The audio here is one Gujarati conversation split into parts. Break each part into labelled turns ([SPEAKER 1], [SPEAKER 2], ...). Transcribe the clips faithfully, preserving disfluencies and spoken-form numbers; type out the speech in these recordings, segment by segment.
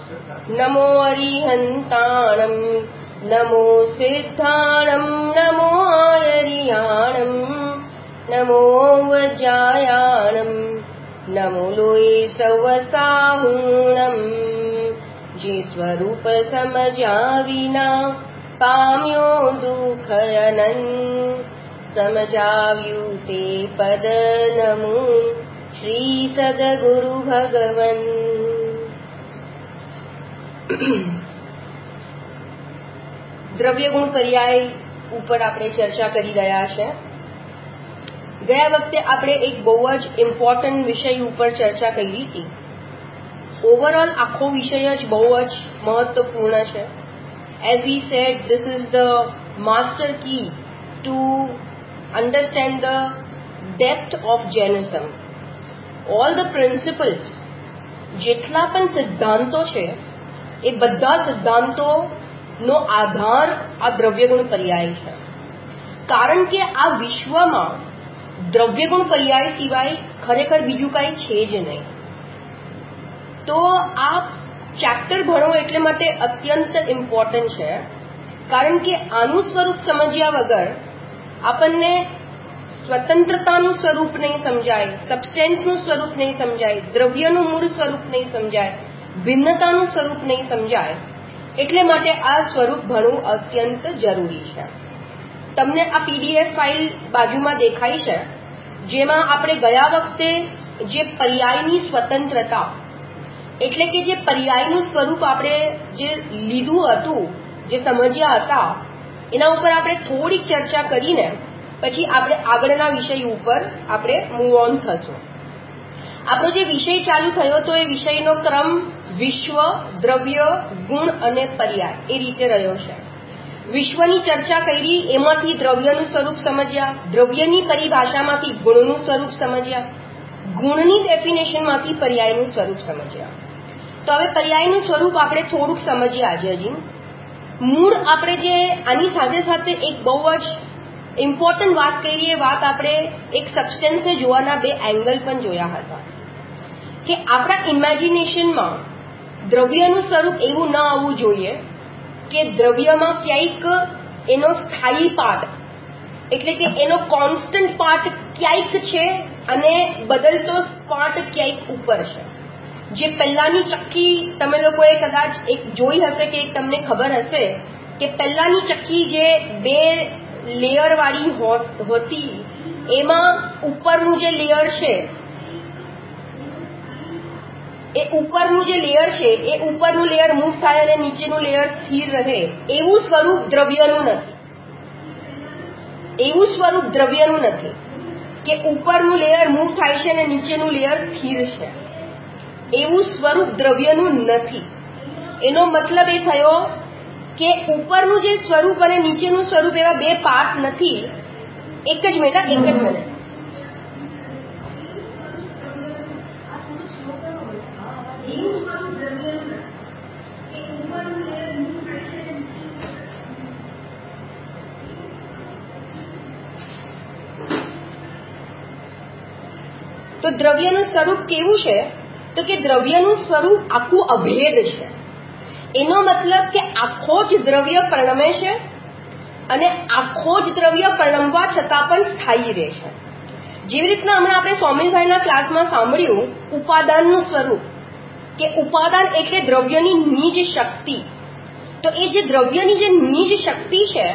[SPEAKER 1] नमो अरिहन्ताणं नमो सिद्धाणं नमो आयरियाणं नमो वज्रायाणं नमो लोये सवसाहुणं जे स्वरूप समज्या विना पाम्यो દુઃખયનન સમજાવ્યું તે પદ નમો શ્રી સદગુરુ ભગવન. દ્રવ્યગુણ પર્યાય ઉપર આપણે ચર્ચા કરી રહ્યા છે. ગયા વખતે આપણે એક બહુ જ ઇમ્પોર્ટન્ટ વિષય ઉપર ચર્ચા કરી હતી. ઓવરઓલ આખો વિષય જ બહુ જ મહત્વપૂર્ણ છે. As we said, this is the master key to understand the depth of Jainism. All the principles, જેટલા પણ સિદ્ધાંતો છે એ બધા સિદ્ધાંતોનો આધાર આ દ્રવ્યગુણ પર્યાય છે. કારણ કે આ વિશ્વમાં દ્રવ્યગુણ પર્યાય સિવાય ખરેખર બીજું કાંઈ છે જ નહીં. તો આ ચેપ્ટર ભણો એટલે માટે અત્યંત ઇમ્પોર્ટન્ટ છે. કારણ કે આનું સ્વરૂપ સમજ્યા વગર આપણને સ્વતંત્રતાનું સ્વરૂપ નહીં સમજાય, સબસ્ટેન્સનું સ્વરૂપ નહીં સમજાય, દ્રવ્યનું મૂળ સ્વરૂપ નહીં સમજાય, ભિન્નતાનું સ્વરૂપ નહીં સમજાય. એટલે માટે આ સ્વરૂપ ભણવું અત્યંત જરૂરી છે. તમને આ પીડીએફ ફાઇલ બાજુમાં દેખાય છે, જેમાં આપણે ગયા વખતે જે પર્યાયની સ્વતંત્રતા એટલે કે જે પર્યાયનું સ્વરૂપ આપણે જે લીધું હતું, જે સમજ્યા હતા, એના ઉપર આપણે થોડીક ચર્ચા કરીને પછી આપણે આગળના વિષય ઉપર આપણે મૂવ ઓન થશું. આપણો જે વિષય ચાલુ થયો તો એ વિષયનો ક્રમ વિશ્વ, દ્રવ્ય, ગુણ અને પર્યાય એ રીતે રહ્યો છે. વિશ્વની ચર્ચા કરી, એમાંથી દ્રવ્યનું સ્વરૂપ સમજ્યા, દ્રવ્યની પરિભાષામાંથી ગુણનું સ્વરૂપ સમજ્યા, ગુણની ડેફિનેશનમાંથી પર્યાયનું સ્વરૂપ સમજ્યા. તો હવે પર્યાયનું સ્વરૂપ આપણે થોડુંક સમજીએ આજે. હજી મૂળ આપણે જે આની સાથે સાથે એક બહુ જ ઇમ્પોર્ટન્ટ વાત કરી, એ વાત આપણે એક સબસ્ટેન્સને જોવાના બે એંગલ પણ જોયા હતા. કે આપણા ઇમેજિનેશનમાં દ્રવ્યનું સ્વરૂપ એવું ન આવવું જોઈએ કે દ્રવ્યમાં ક્યાંક એનો સ્થાયી પાર્ટ એટલે કે એનો કોન્સ્ટન્ટ પાર્ટ ક્યાંક છે અને બદલતો પાર્ટ ક્યાંક ઉપર છે. જે પહેલાની ચક્કી તમે લોકોએ કદાચ એક જોઈ હશે કે એક તમને ખબર હશે કે પહેલાની ચક્કી જે બે લેયર વાળી હોતી, એમાં ઉપરનું જે લેયર છે એ ઉપરનું જે લેયર છે એ ઉપરનું લેયર મૂવ થાય અને નીચેનું લેયર સ્થિર રહે. એવું સ્વરૂપ દ્રવ્યનું નથી. એવું સ્વરૂપ દ્રવ્યનું નથી કે ઉપરનું લેયર મૂવ થાય છે અને નીચેનું લેયર સ્થિર છે. એવું સ્વરૂપ દ્રવ્યનું નથી. એનો મતલબ એ થયો કે ઉપરનું જે સ્વરૂપ અને નીચેનું સ્વરૂપ એવા બે પાર્ટ નથી. એક જ મિનિટ એક જ મિનિટ તો દ્રવ્યનું સ્વરૂપ કેવું છે? તો કે દ્રવ્યનું સ્વરૂપ આખું અભેદ છે. એનો મતલબ કે આખો જ દ્રવ્ય પરિણમે છે અને આખો જ દ્રવ્ય પરિણમવા છતાં પણ સ્થાયી રહે છે. જેવી રીતના હમણાં આપણે સોમિલભાઈના ક્લાસમાં સાંભળ્યું ઉપાદાનનું સ્વરૂપ, કે ઉપાદાન એટલે દ્રવ્યની નિજ શક્તિ. તો એ જે દ્રવ્યની જે નિજ શક્તિ છે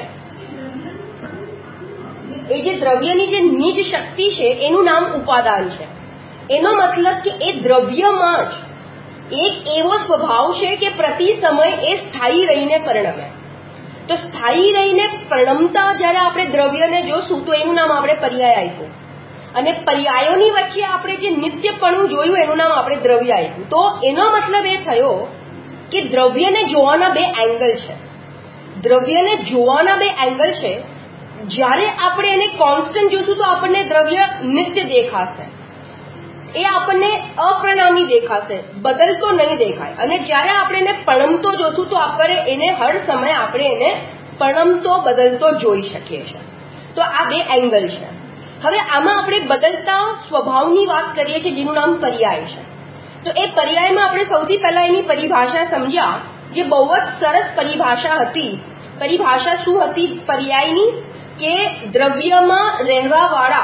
[SPEAKER 1] એ જે દ્રવ્યની જે નિજ શક્તિ છે એનું નામ ઉપાદાન છે. એનો મતલબ કે એ દ્રવ્યમાં જ એક એવો સ્વભાવ છે કે પ્રતિ સમય એ સ્થાયી રહીને પરિણમે. તો સ્થાયી રહીને પરિણમતા જ્યારે આપણે દ્રવ્યને જોશું તો એનું નામ આપણે પર્યાય આપ્યું. અને પર્યાયોની વચ્ચે આપણે જે નિત્યપણું જોયું એનું નામ આપણે દ્રવ્ય આપ્યું. તો એનો મતલબ એ થયો કે દ્રવ્યને જોવાના બે એંગલ છે. દ્રવ્યને જોવાના બે એંગલ છે. જ્યારે આપણે એને કોન્સ્ટન્ટ જોશું તો આપણને દ્રવ્ય નિત્ય દેખાશે, એ આપણને અપ્રણામી દેખાશે, બદલતો નહીં દેખાય. અને જ્યારે આપણે એને પરિણમતો જોશું તો આપણે એને હર સમય આપણે એને પરિણમતો બદલતો જોઈ શકીએ છીએ. તો આ બે એંગલ છે. હવે આમાં આપણે બદલતા સ્વભાવની વાત કરીએ છીએ જેનું નામ પર્યાય છે. તો એ પર્યાયમાં આપણે સૌથી પહેલા એની પરિભાષા સમજ્યા, જે બહુ જ સરસ પરિભાષા હતી. પરિભાષા શું હતી પર્યાયની? કે દ્રવ્યમાં રહેવાવાળા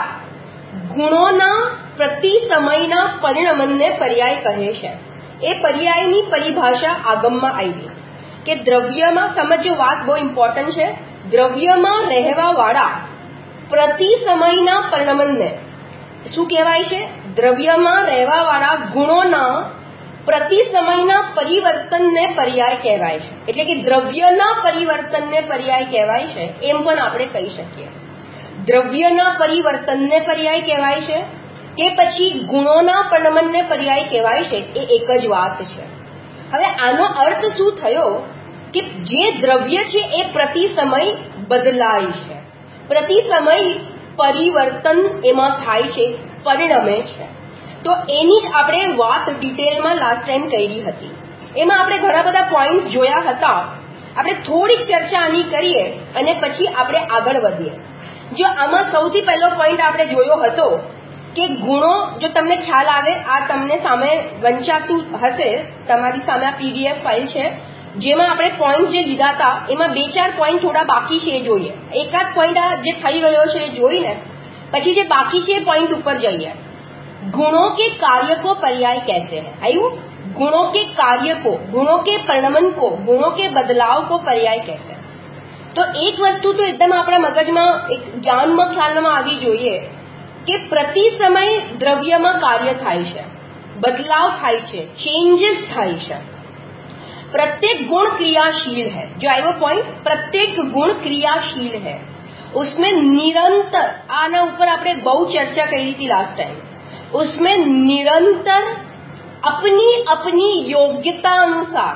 [SPEAKER 1] ગુણોના પ્રતિ સમયના પરિણમનને પર્યાય કહે છે. એ પર્યાયની પરિભાષા આગમમાં આવી કે દ્રવ્યમાં, સમજો વાત બહુ ઇમ્પોર્ટન્ટ છે, દ્રવ્યમાં રહેવાવાળા પ્રતિ સમયના પરિણમનને શું કહેવાય છે? દ્રવ્યમાં રહેવાવાળા ગુણોના પ્રતિ સમયના પરિવર્તનને પર્યાય કહેવાય છે. એટલે કે દ્રવ્યના પરિવર્તનને પર્યાય કહેવાય છે એમ પણ આપણે કહી શકીએ. દ્રવ્યના પરિવર્તનને પર્યાય કહેવાય છે કે પછી ગુણોના પરિણમનને પર્યાય કહેવાય છે, એ એક જ વાત છે. હવે આનો અર્થ શું થયો કે જે દ્રવ્ય છે એ પ્રતિ સમય બદલાય છે, પ્રતિ સમય પરિવર્તન એમાં થાય છે, પરિણમે છે. તો એની જ આપણે વાત ડિટેલમાં લાસ્ટ ટાઈમ કરી હતી. એમાં આપણે ઘણા બધા પોઈન્ટ જોયા હતા. આપણે થોડીક ચર્ચા આની કરીએ અને પછી આપણે આગળ વધીએ. જો આમાં સૌથી પહેલો પોઈન્ટ આપણે જોયો હતો કે ગુણો, જો તમને ખ્યાલ આવે, આ તમને સામે વંચાતું હશે, તમારી સામે આ પીડીએફ ફાઇલ છે જેમાં આપણે પોઈન્ટ જે લીધા હતા એમાં બે ચાર પોઈન્ટ થોડા બાકી છે એ જોઈએ. એકાદ પોઈન્ટ આ જે થઈ ગયો છે એ જોઈને પછી જે બાકી છે એ પોઈન્ટ ઉપર જઈએ. गुणों के कार्य को पर्याय कहते हैं. आयु गुणों के कार्य को, गुणों के परिणमन को, गुणों के बदलाव को पर्याय कहते हैं. तो एक वस्तु तो एकदम આપણા મગજમાં એક જ્ઞાનમાં ખ્યાલમાં આવી જોઈએ કે પ્રતિ સમય દ્રવ્યમાં કાર્ય થાય છે, બદલાવ થાય છે, ચેન્જીસ થાય છે. प्रत्येक गुण क्रियाशील है. जो आयो पॉइंट, प्रत्येक गुण क्रियाशील है. उसमें निरंतर, આના ઉપર આપણે બહુ ચર્ચા કરી હતી લાસ્ટ ટાઈમ, उसमें निरंतर अपनी अपनी योग्यता अनुसार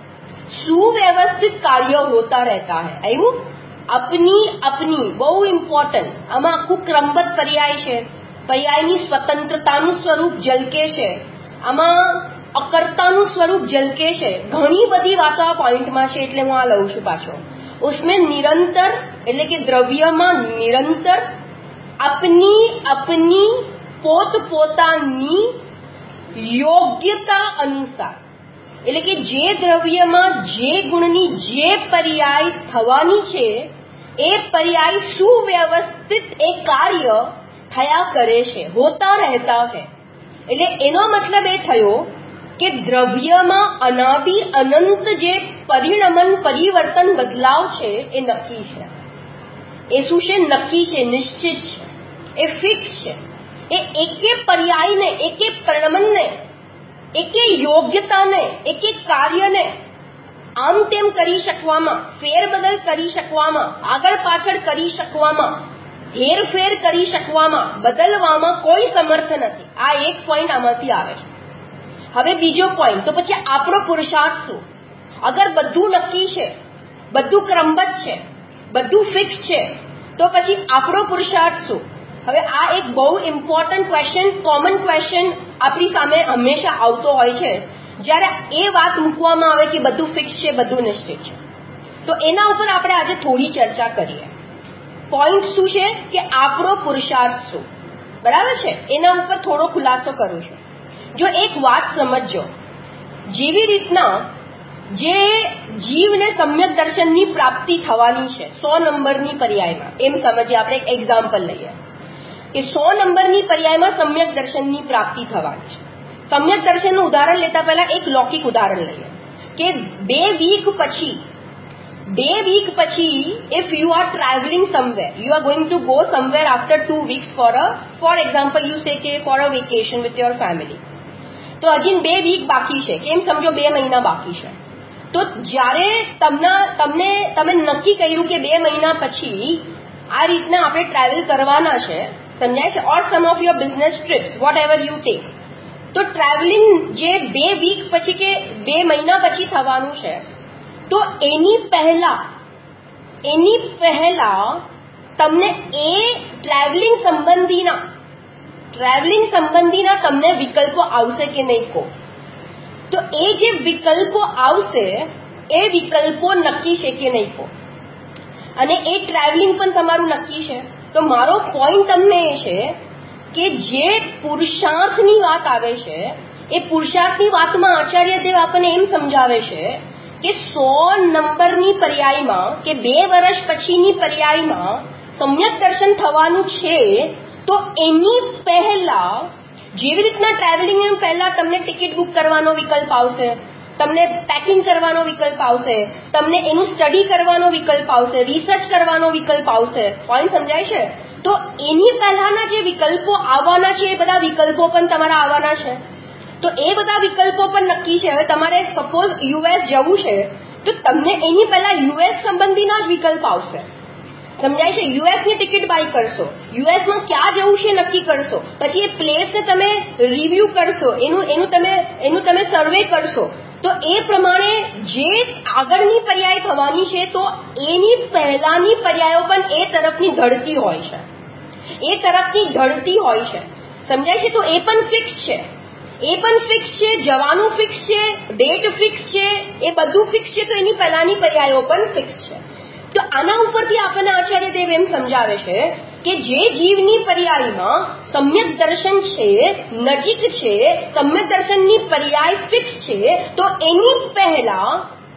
[SPEAKER 1] सुव्यवस्थित कार्य होता रहता है. आयु अपनी अपनी બહુ ઇમ્પોર્ટન્ટ. આમાં આખું ક્રમબદ્ધ પર્યાય છે. પર્યાયની સ્વતંત્રતાનું સ્વરૂપ ઝલકે છે, આમાં અકર્તાનું સ્વરૂપ ઝલકે છે. ઘણી બધી વાતો આ પોઈન્ટમાં છે એટલે હું આ લઉં છું પાછો. उसमें निरंतर એટલે કે દ્રવ્યમાં નિરંતર अपनी अपनी પોતપોતાની યોગ્યતા અનુસાર, એટલે કે જે દ્રવ્યમાં જે ગુણની જે પર્યાય થવાની છે એ પર્યાય સુવ્યવસ્થિત એ કાર્ય થયા કરે છે, હોતા રહેતા है. એટલે એનો મતલબ એ થયો કે દ્રવ્યમાં અનાદિ અનંત જે પરિણમન, પરિવર્તન, બદલાવ છે એ નક્કી છે. એ શું છે? નક્કી છે, નિશ્ચિત છે, એ ફિક્સ છે. એ એકે પર્યાયને, એકે પરિણમનને, એકે યોગ્યતાને, એકે કાર્યને આમ તેમ કરી શકવામાં, ફેરબદલ કરી શકવામાં, આગળ પાછળ કરી શકવામાં, હેરફેર કરી શકવામાં, બદલવામાં કોઈ સમર્થ નથી. આ એક પોઈન્ટ આમાંથી આવે છે. હવે બીજો પોઈન્ટ, તો પછી આપણો પુરુષાર્થ શું? અગર બધું નક્કી છે, બધું ક્રમબદ્ધ છે, બધું ફિક્સ છે, તો પછી આપણો પુરુષાર્થ શું? હવે આ એક બહુ ઇમ્પોર્ટન્ટ ક્વેશ્ચન, કોમન ક્વેશ્ચન આપણી સામે હંમેશા આવતો હોય છે જ્યારે એ વાત મૂકવામાં આવે કે બધું ફિક્સ છે, બધું નિશ્ચિત છે. તો એના ઉપર આપણે આજે થોડી ચર્ચા કરીએ. પોઈન્ટ શું છે કે આપણો પુરુષાર્થ શું, બરાબર છે? એના ઉપર થોડો ખુલાસો કરું છું. જો એક વાત સમજો, જેવી રીતના જે જીવને સમ્યક દર્શનની પ્રાપ્તિ થવાની છે સો નંબરની પર્યાયમાં, એમ સમજીએ. આપણે એક એક્ઝામ્પલ લઈએ કે સો નંબરની પર્યાયમાં સમ્યક દર્શનની પ્રાપ્તિ થવાની છે. સમ્યક દર્શનનું ઉદાહરણ લેતા પહેલા એક લૌકિક ઉદાહરણ લઈએ કે બે વીક પછી બે વીક પછી if you are traveling somewhere, you are going to go somewhere after two weeks for a, for example you say કે for a vacation with your family. તો હજી બે વીક બાકી છે, કેમ સમજો બે મહિના બાકી છે. તો જ્યારે તમને તમને તમે નક્કી કર્યું કે બે મહિના પછી આ રીતના આપણે ટ્રાવેલ કરવાના છે, સમજાય છે? Or some of your business trips, what ever you take. તો ટ્રાવેલિંગ જે બે વીક પછી કે બે મહિના પછી થવાનું છે, તો એની પહેલા એની પહેલા તમને એ ટ્રાવેલિંગ સંબંધીના ટ્રાવેલિંગ સંબંધીના તમને વિકલ્પો આવશે કે નહીં કહો. તો એ જે વિકલ્પો આવશે એ વિકલ્પો નક્કી છે કે નહીં કહો, અને એ ટ્રાવેલિંગ પણ તમારું નક્કી છે. તો મારો પોઈન્ટ તમને એ છે કે જે પુરુષાર્થની વાત આવે છે એ પુરુષાર્થની વાતમાં આચાર્ય દેવ આપણને એમ સમજાવે છે કે સો નંબરની પર્યાયમાં કે બે વર્ષ પછીની પર્યાયમાં સમ્યક દર્શન થવાનું છે, તો એની પહેલા જેવી રીતના ટ્રાવેલિંગ પહેલા તમને ટિકિટ બુક કરવાનો વિકલ્પ આવશે, તમને પેકિંગ કરવાનો વિકલ્પ આવશે, તમને એનું સ્ટડી કરવાનો વિકલ્પ આવશે, રિસર્ચ કરવાનો વિકલ્પ આવશે, પોઈન્ટ સમજાય છે? તો એની પહેલાના જે વિકલ્પો આવવાના છે એ બધા વિકલ્પો પણ તમારા આવવાના છે. તો એ બધા વિકલ્પો પણ નક્કી છે. હવે તમારે સપોઝ યુએસ જવું છે તો તમને એની પહેલા યુએસ સંબંધીના જ વિકલ્પ આવશે. સમજાય છે? યુએસની ટિકિટ બાય કરશો, યુએસમાં ક્યાં જવું છે નક્કી કરશો, પછી એ પ્લેસને તમે રિવ્યુ કરશો, એનું એનું તમે એનું તમે સર્વે કરશો, તો એ પ્રમાણે જે આગળની પર્યાય થવાની છે તો એની પહેલાની પર્યાયો પણ એ તરફની ઢળતી હોય છે, એ તરફની ઢળતી હોય છે. સમજાય છે? તો એ પણ ફિક્સ છે, એ પણ ફિક્સ છે, જવાનું ફિક્સ છે, ડેટ ફિક્સ છે, એ બધું ફિક્સ છે. તો એની પહેલાની પર્યાયો પણ ફિક્સ છે. તો આના ઉપરથી આપણને આચાર્ય દેવ એમ સમજાવે છે કે જે જીવની પર્યાયમાં સમ્યક દર્શન છે, નજીક છે, સમ્યક દર્શનની પર્યાય ફિક્સ છે, તો એની પહેલા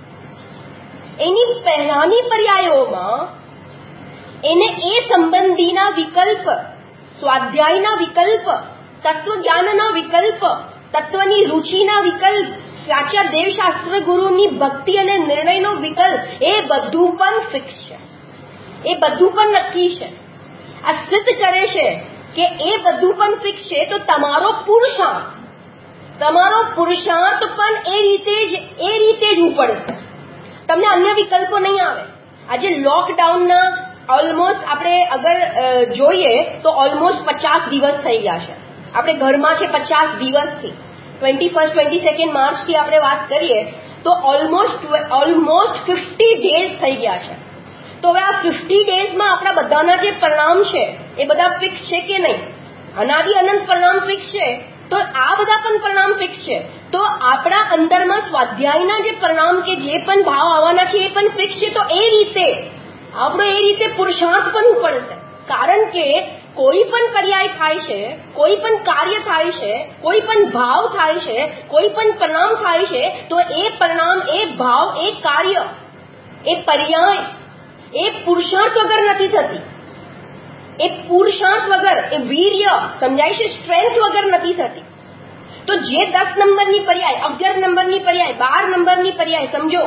[SPEAKER 1] એની પહેલાની પર્યાયોમાં એને એ સંબંધીના વિકલ્પ, સ્વાધ્યાયના વિકલ્પ, તત્વજ્ઞાનના વિકલ્પ, તત્વની રુચિના વિકલ્પ, સાચા દેવશાસ્ત્ર ગુરુની ભક્તિ અને નિર્ણયનો વિકલ્પ, એ બધું પણ ફિક્સ છે, એ બધું પણ નક્કી છે. આ સિદ્ધ કરે છે કે એ બધું પણ ફિક્સ છે. તો તમારો પુરુષાર્થ તમારો પુરુષાર્થ પણ એ રીતે જ એ રીતે જ ઉપડશે, તમને અન્ય વિકલ્પો નહીં આવે. આજે લોકડાઉનના ઓલમોસ્ટ આપણે અગર જોઈએ તો ઓલમોસ્ટ પચાસ દિવસ થઈ ગયા છે. આપણે ઘરમાં છે પચાસ દિવસથી, ટ્વેન્ટી ફર્સ્ટ ટ્વેન્ટી સેકન્ડ માર્ચથી આપણે વાત કરીએ તો ઓલમોસ્ટ ઓલમોસ્ટ ફિફ્ટી ડેઝ થઈ ગયા છે. તો હવે આ ફિફ્ટી ડેઝમાં આપણા બધાના જે પરિણામ છે એ બધા ફિક્સ છે કે નહીં? અનાદિ અનંત પરિણામ ફિક્સ છે, તો આ બધા પણ પરિણામ ફિક્સ છે. તો આપણા અંદરમાં સ્વાધ્યાયના જે પરિણામ કે જે પણ ભાવ આવવાના છે એ પણ ફિક્સ છે. તો એ રીતે આપણો એ રીતે પુરુષાર્થ પણ ઉપડશે. કારણ કે કોઈ પણ પર્યાય થાય છે, કોઈ પણ કાર્ય થાય છે, કોઈ પણ ભાવ થાય છે, કોઈ પણ પરિણામ થાય છે, તો એ પરિણામ, એ ભાવ, એ કાર્ય, એ પર્યાય એ પુરુષાર્થ વગર નથી થતી. એ પુરુષાર્થ વગર, એ વીર્ય, સમજાય છે, સ્ટ્રેન્થ વગર નથી થતી. તો જે દસ નંબરની પર્યાય, અગિયાર નંબરની પર્યાય, બાર નંબરની પર્યાય સમજો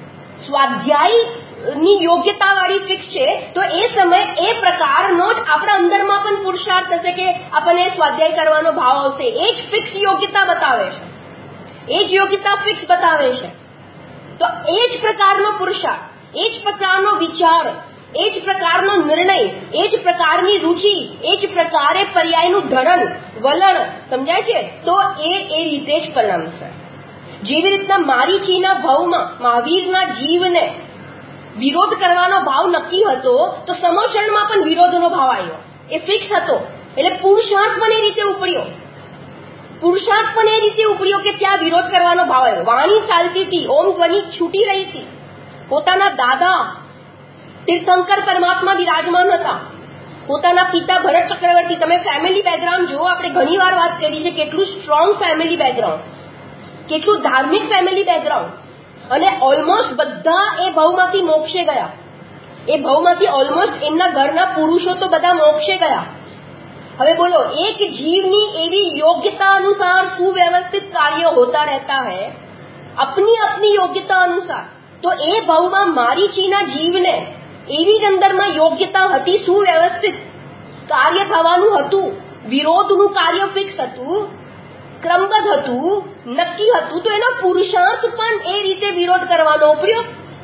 [SPEAKER 1] સ્વાધ્યાયની યોગ્યતા વાળી ફિક્સ છે, તો એ સમય એ પ્રકારનો જ આપણા અંદરમાં પણ પુરુષાર્થ થશે કે આપણને સ્વાધ્યાય કરવાનો ભાવ આવશે. એ જ ફિક્સ યોગ્યતા બતાવે છે, એ જ યોગ્યતા ફિક્સ બતાવે છે. તો એ જ પ્રકારનો પુરુષાર્થ, એ જ પ્રકારનો વિચાર, એ જ પ્રકારનો નિર્ણય, એ જ પ્રકારની રુચિ, એ જ પ્રકારે પર્યાયનું ધડન વલણ, સમજાય છે? તો એ એ રીતે જ પરિણમશે. જેવી રીતના મારીચીના ભાવમાં મહાવીરના જીવને વિરોધ કરવાનો ભાવ નક્કી હતો, તો સમોષણમાં પણ વિરોધનો ભાવ આવ્યો, એ ફિક્સ હતો. એટલે પુરુષાર્થ પણ એ રીતે ઉપડ્યો, પુરુષાર્થ પણ એ રીતે ઉપડ્યો કે ત્યાં વિરોધ કરવાનો ભાવ આવ્યો. વાણી ચાલતી હતી, ઓમ ધ્વનિ છૂટી રહી હતી. પોતાના દાદા તીર્થંકર પરમાત્મા બિરાજમાન હતા, પોતાના પિતા ભરત ચક્રવર્તી. તમે ફેમિલી બેકગ્રાઉન્ડ જુઓ, આપણે ઘણી વાર વાત કરી છે કેટલું સ્ટ્રોંગ ફેમિલી બેકગ્રાઉન્ડ, કેટલું ધાર્મિક ફેમિલી બેકગ્રાઉન્ડ. અને ઓલમોસ્ટ બધા એ ભવમાંથી મોક્ષે ગયા, એ ભવમાંથી ઓલમોસ્ટ એમના ઘરના પુરુષો તો બધા મોક્ષે ગયા. હવે બોલો, એક જીવની એવી યોગ્યતા અનુસાર સુવ્યवस्थित कार्य होता रहता है, अपनी अपनी योग्यता अनुसार. તો એ ભાવમાં મારીચીના જીવને એવી જ અંદરમાં યોગ્યતા હતી, સુવ્યવસ્થિત કાર્ય થવાનું હતું, વિરોધનું કાર્ય ફિક્સ હતું, ક્રમબદ્ધ હતું, નક્કી હતું. તો એનો પુરુષાર્થ પણ એ રીતે વિરોધ કરવાનો ઉપડ્યો.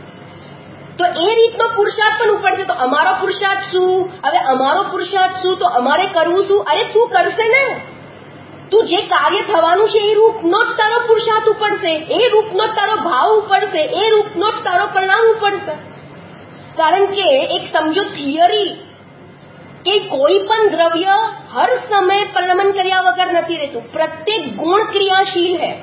[SPEAKER 1] તો એ રીતનો પુરુષાર્થ પણ ઉપડશે. તો અમારો પુરુષાર્થ શું? હવે અમારો પુરુષાર્થ શું? તો અમારે કરવું શું? અરે તું કરશે ને, તું જે કાર્ય થવાનું છે એ રૂપનો જ તારો પુરુષાર્થ ઉપડશે, એ રૂપનો જ તારો ભાવ ઉપડશે, એ રૂપનો જ તારો પરિણામ ઉપડશે. કારણ કે એક સમજો થિયરી કે કોઈ પણ દ્રવ્ય હર સમય પરિણમન કર્યા વગર નથી રહેતું, પ્રત્યેક ગુણ ક્રિયાશીલ है.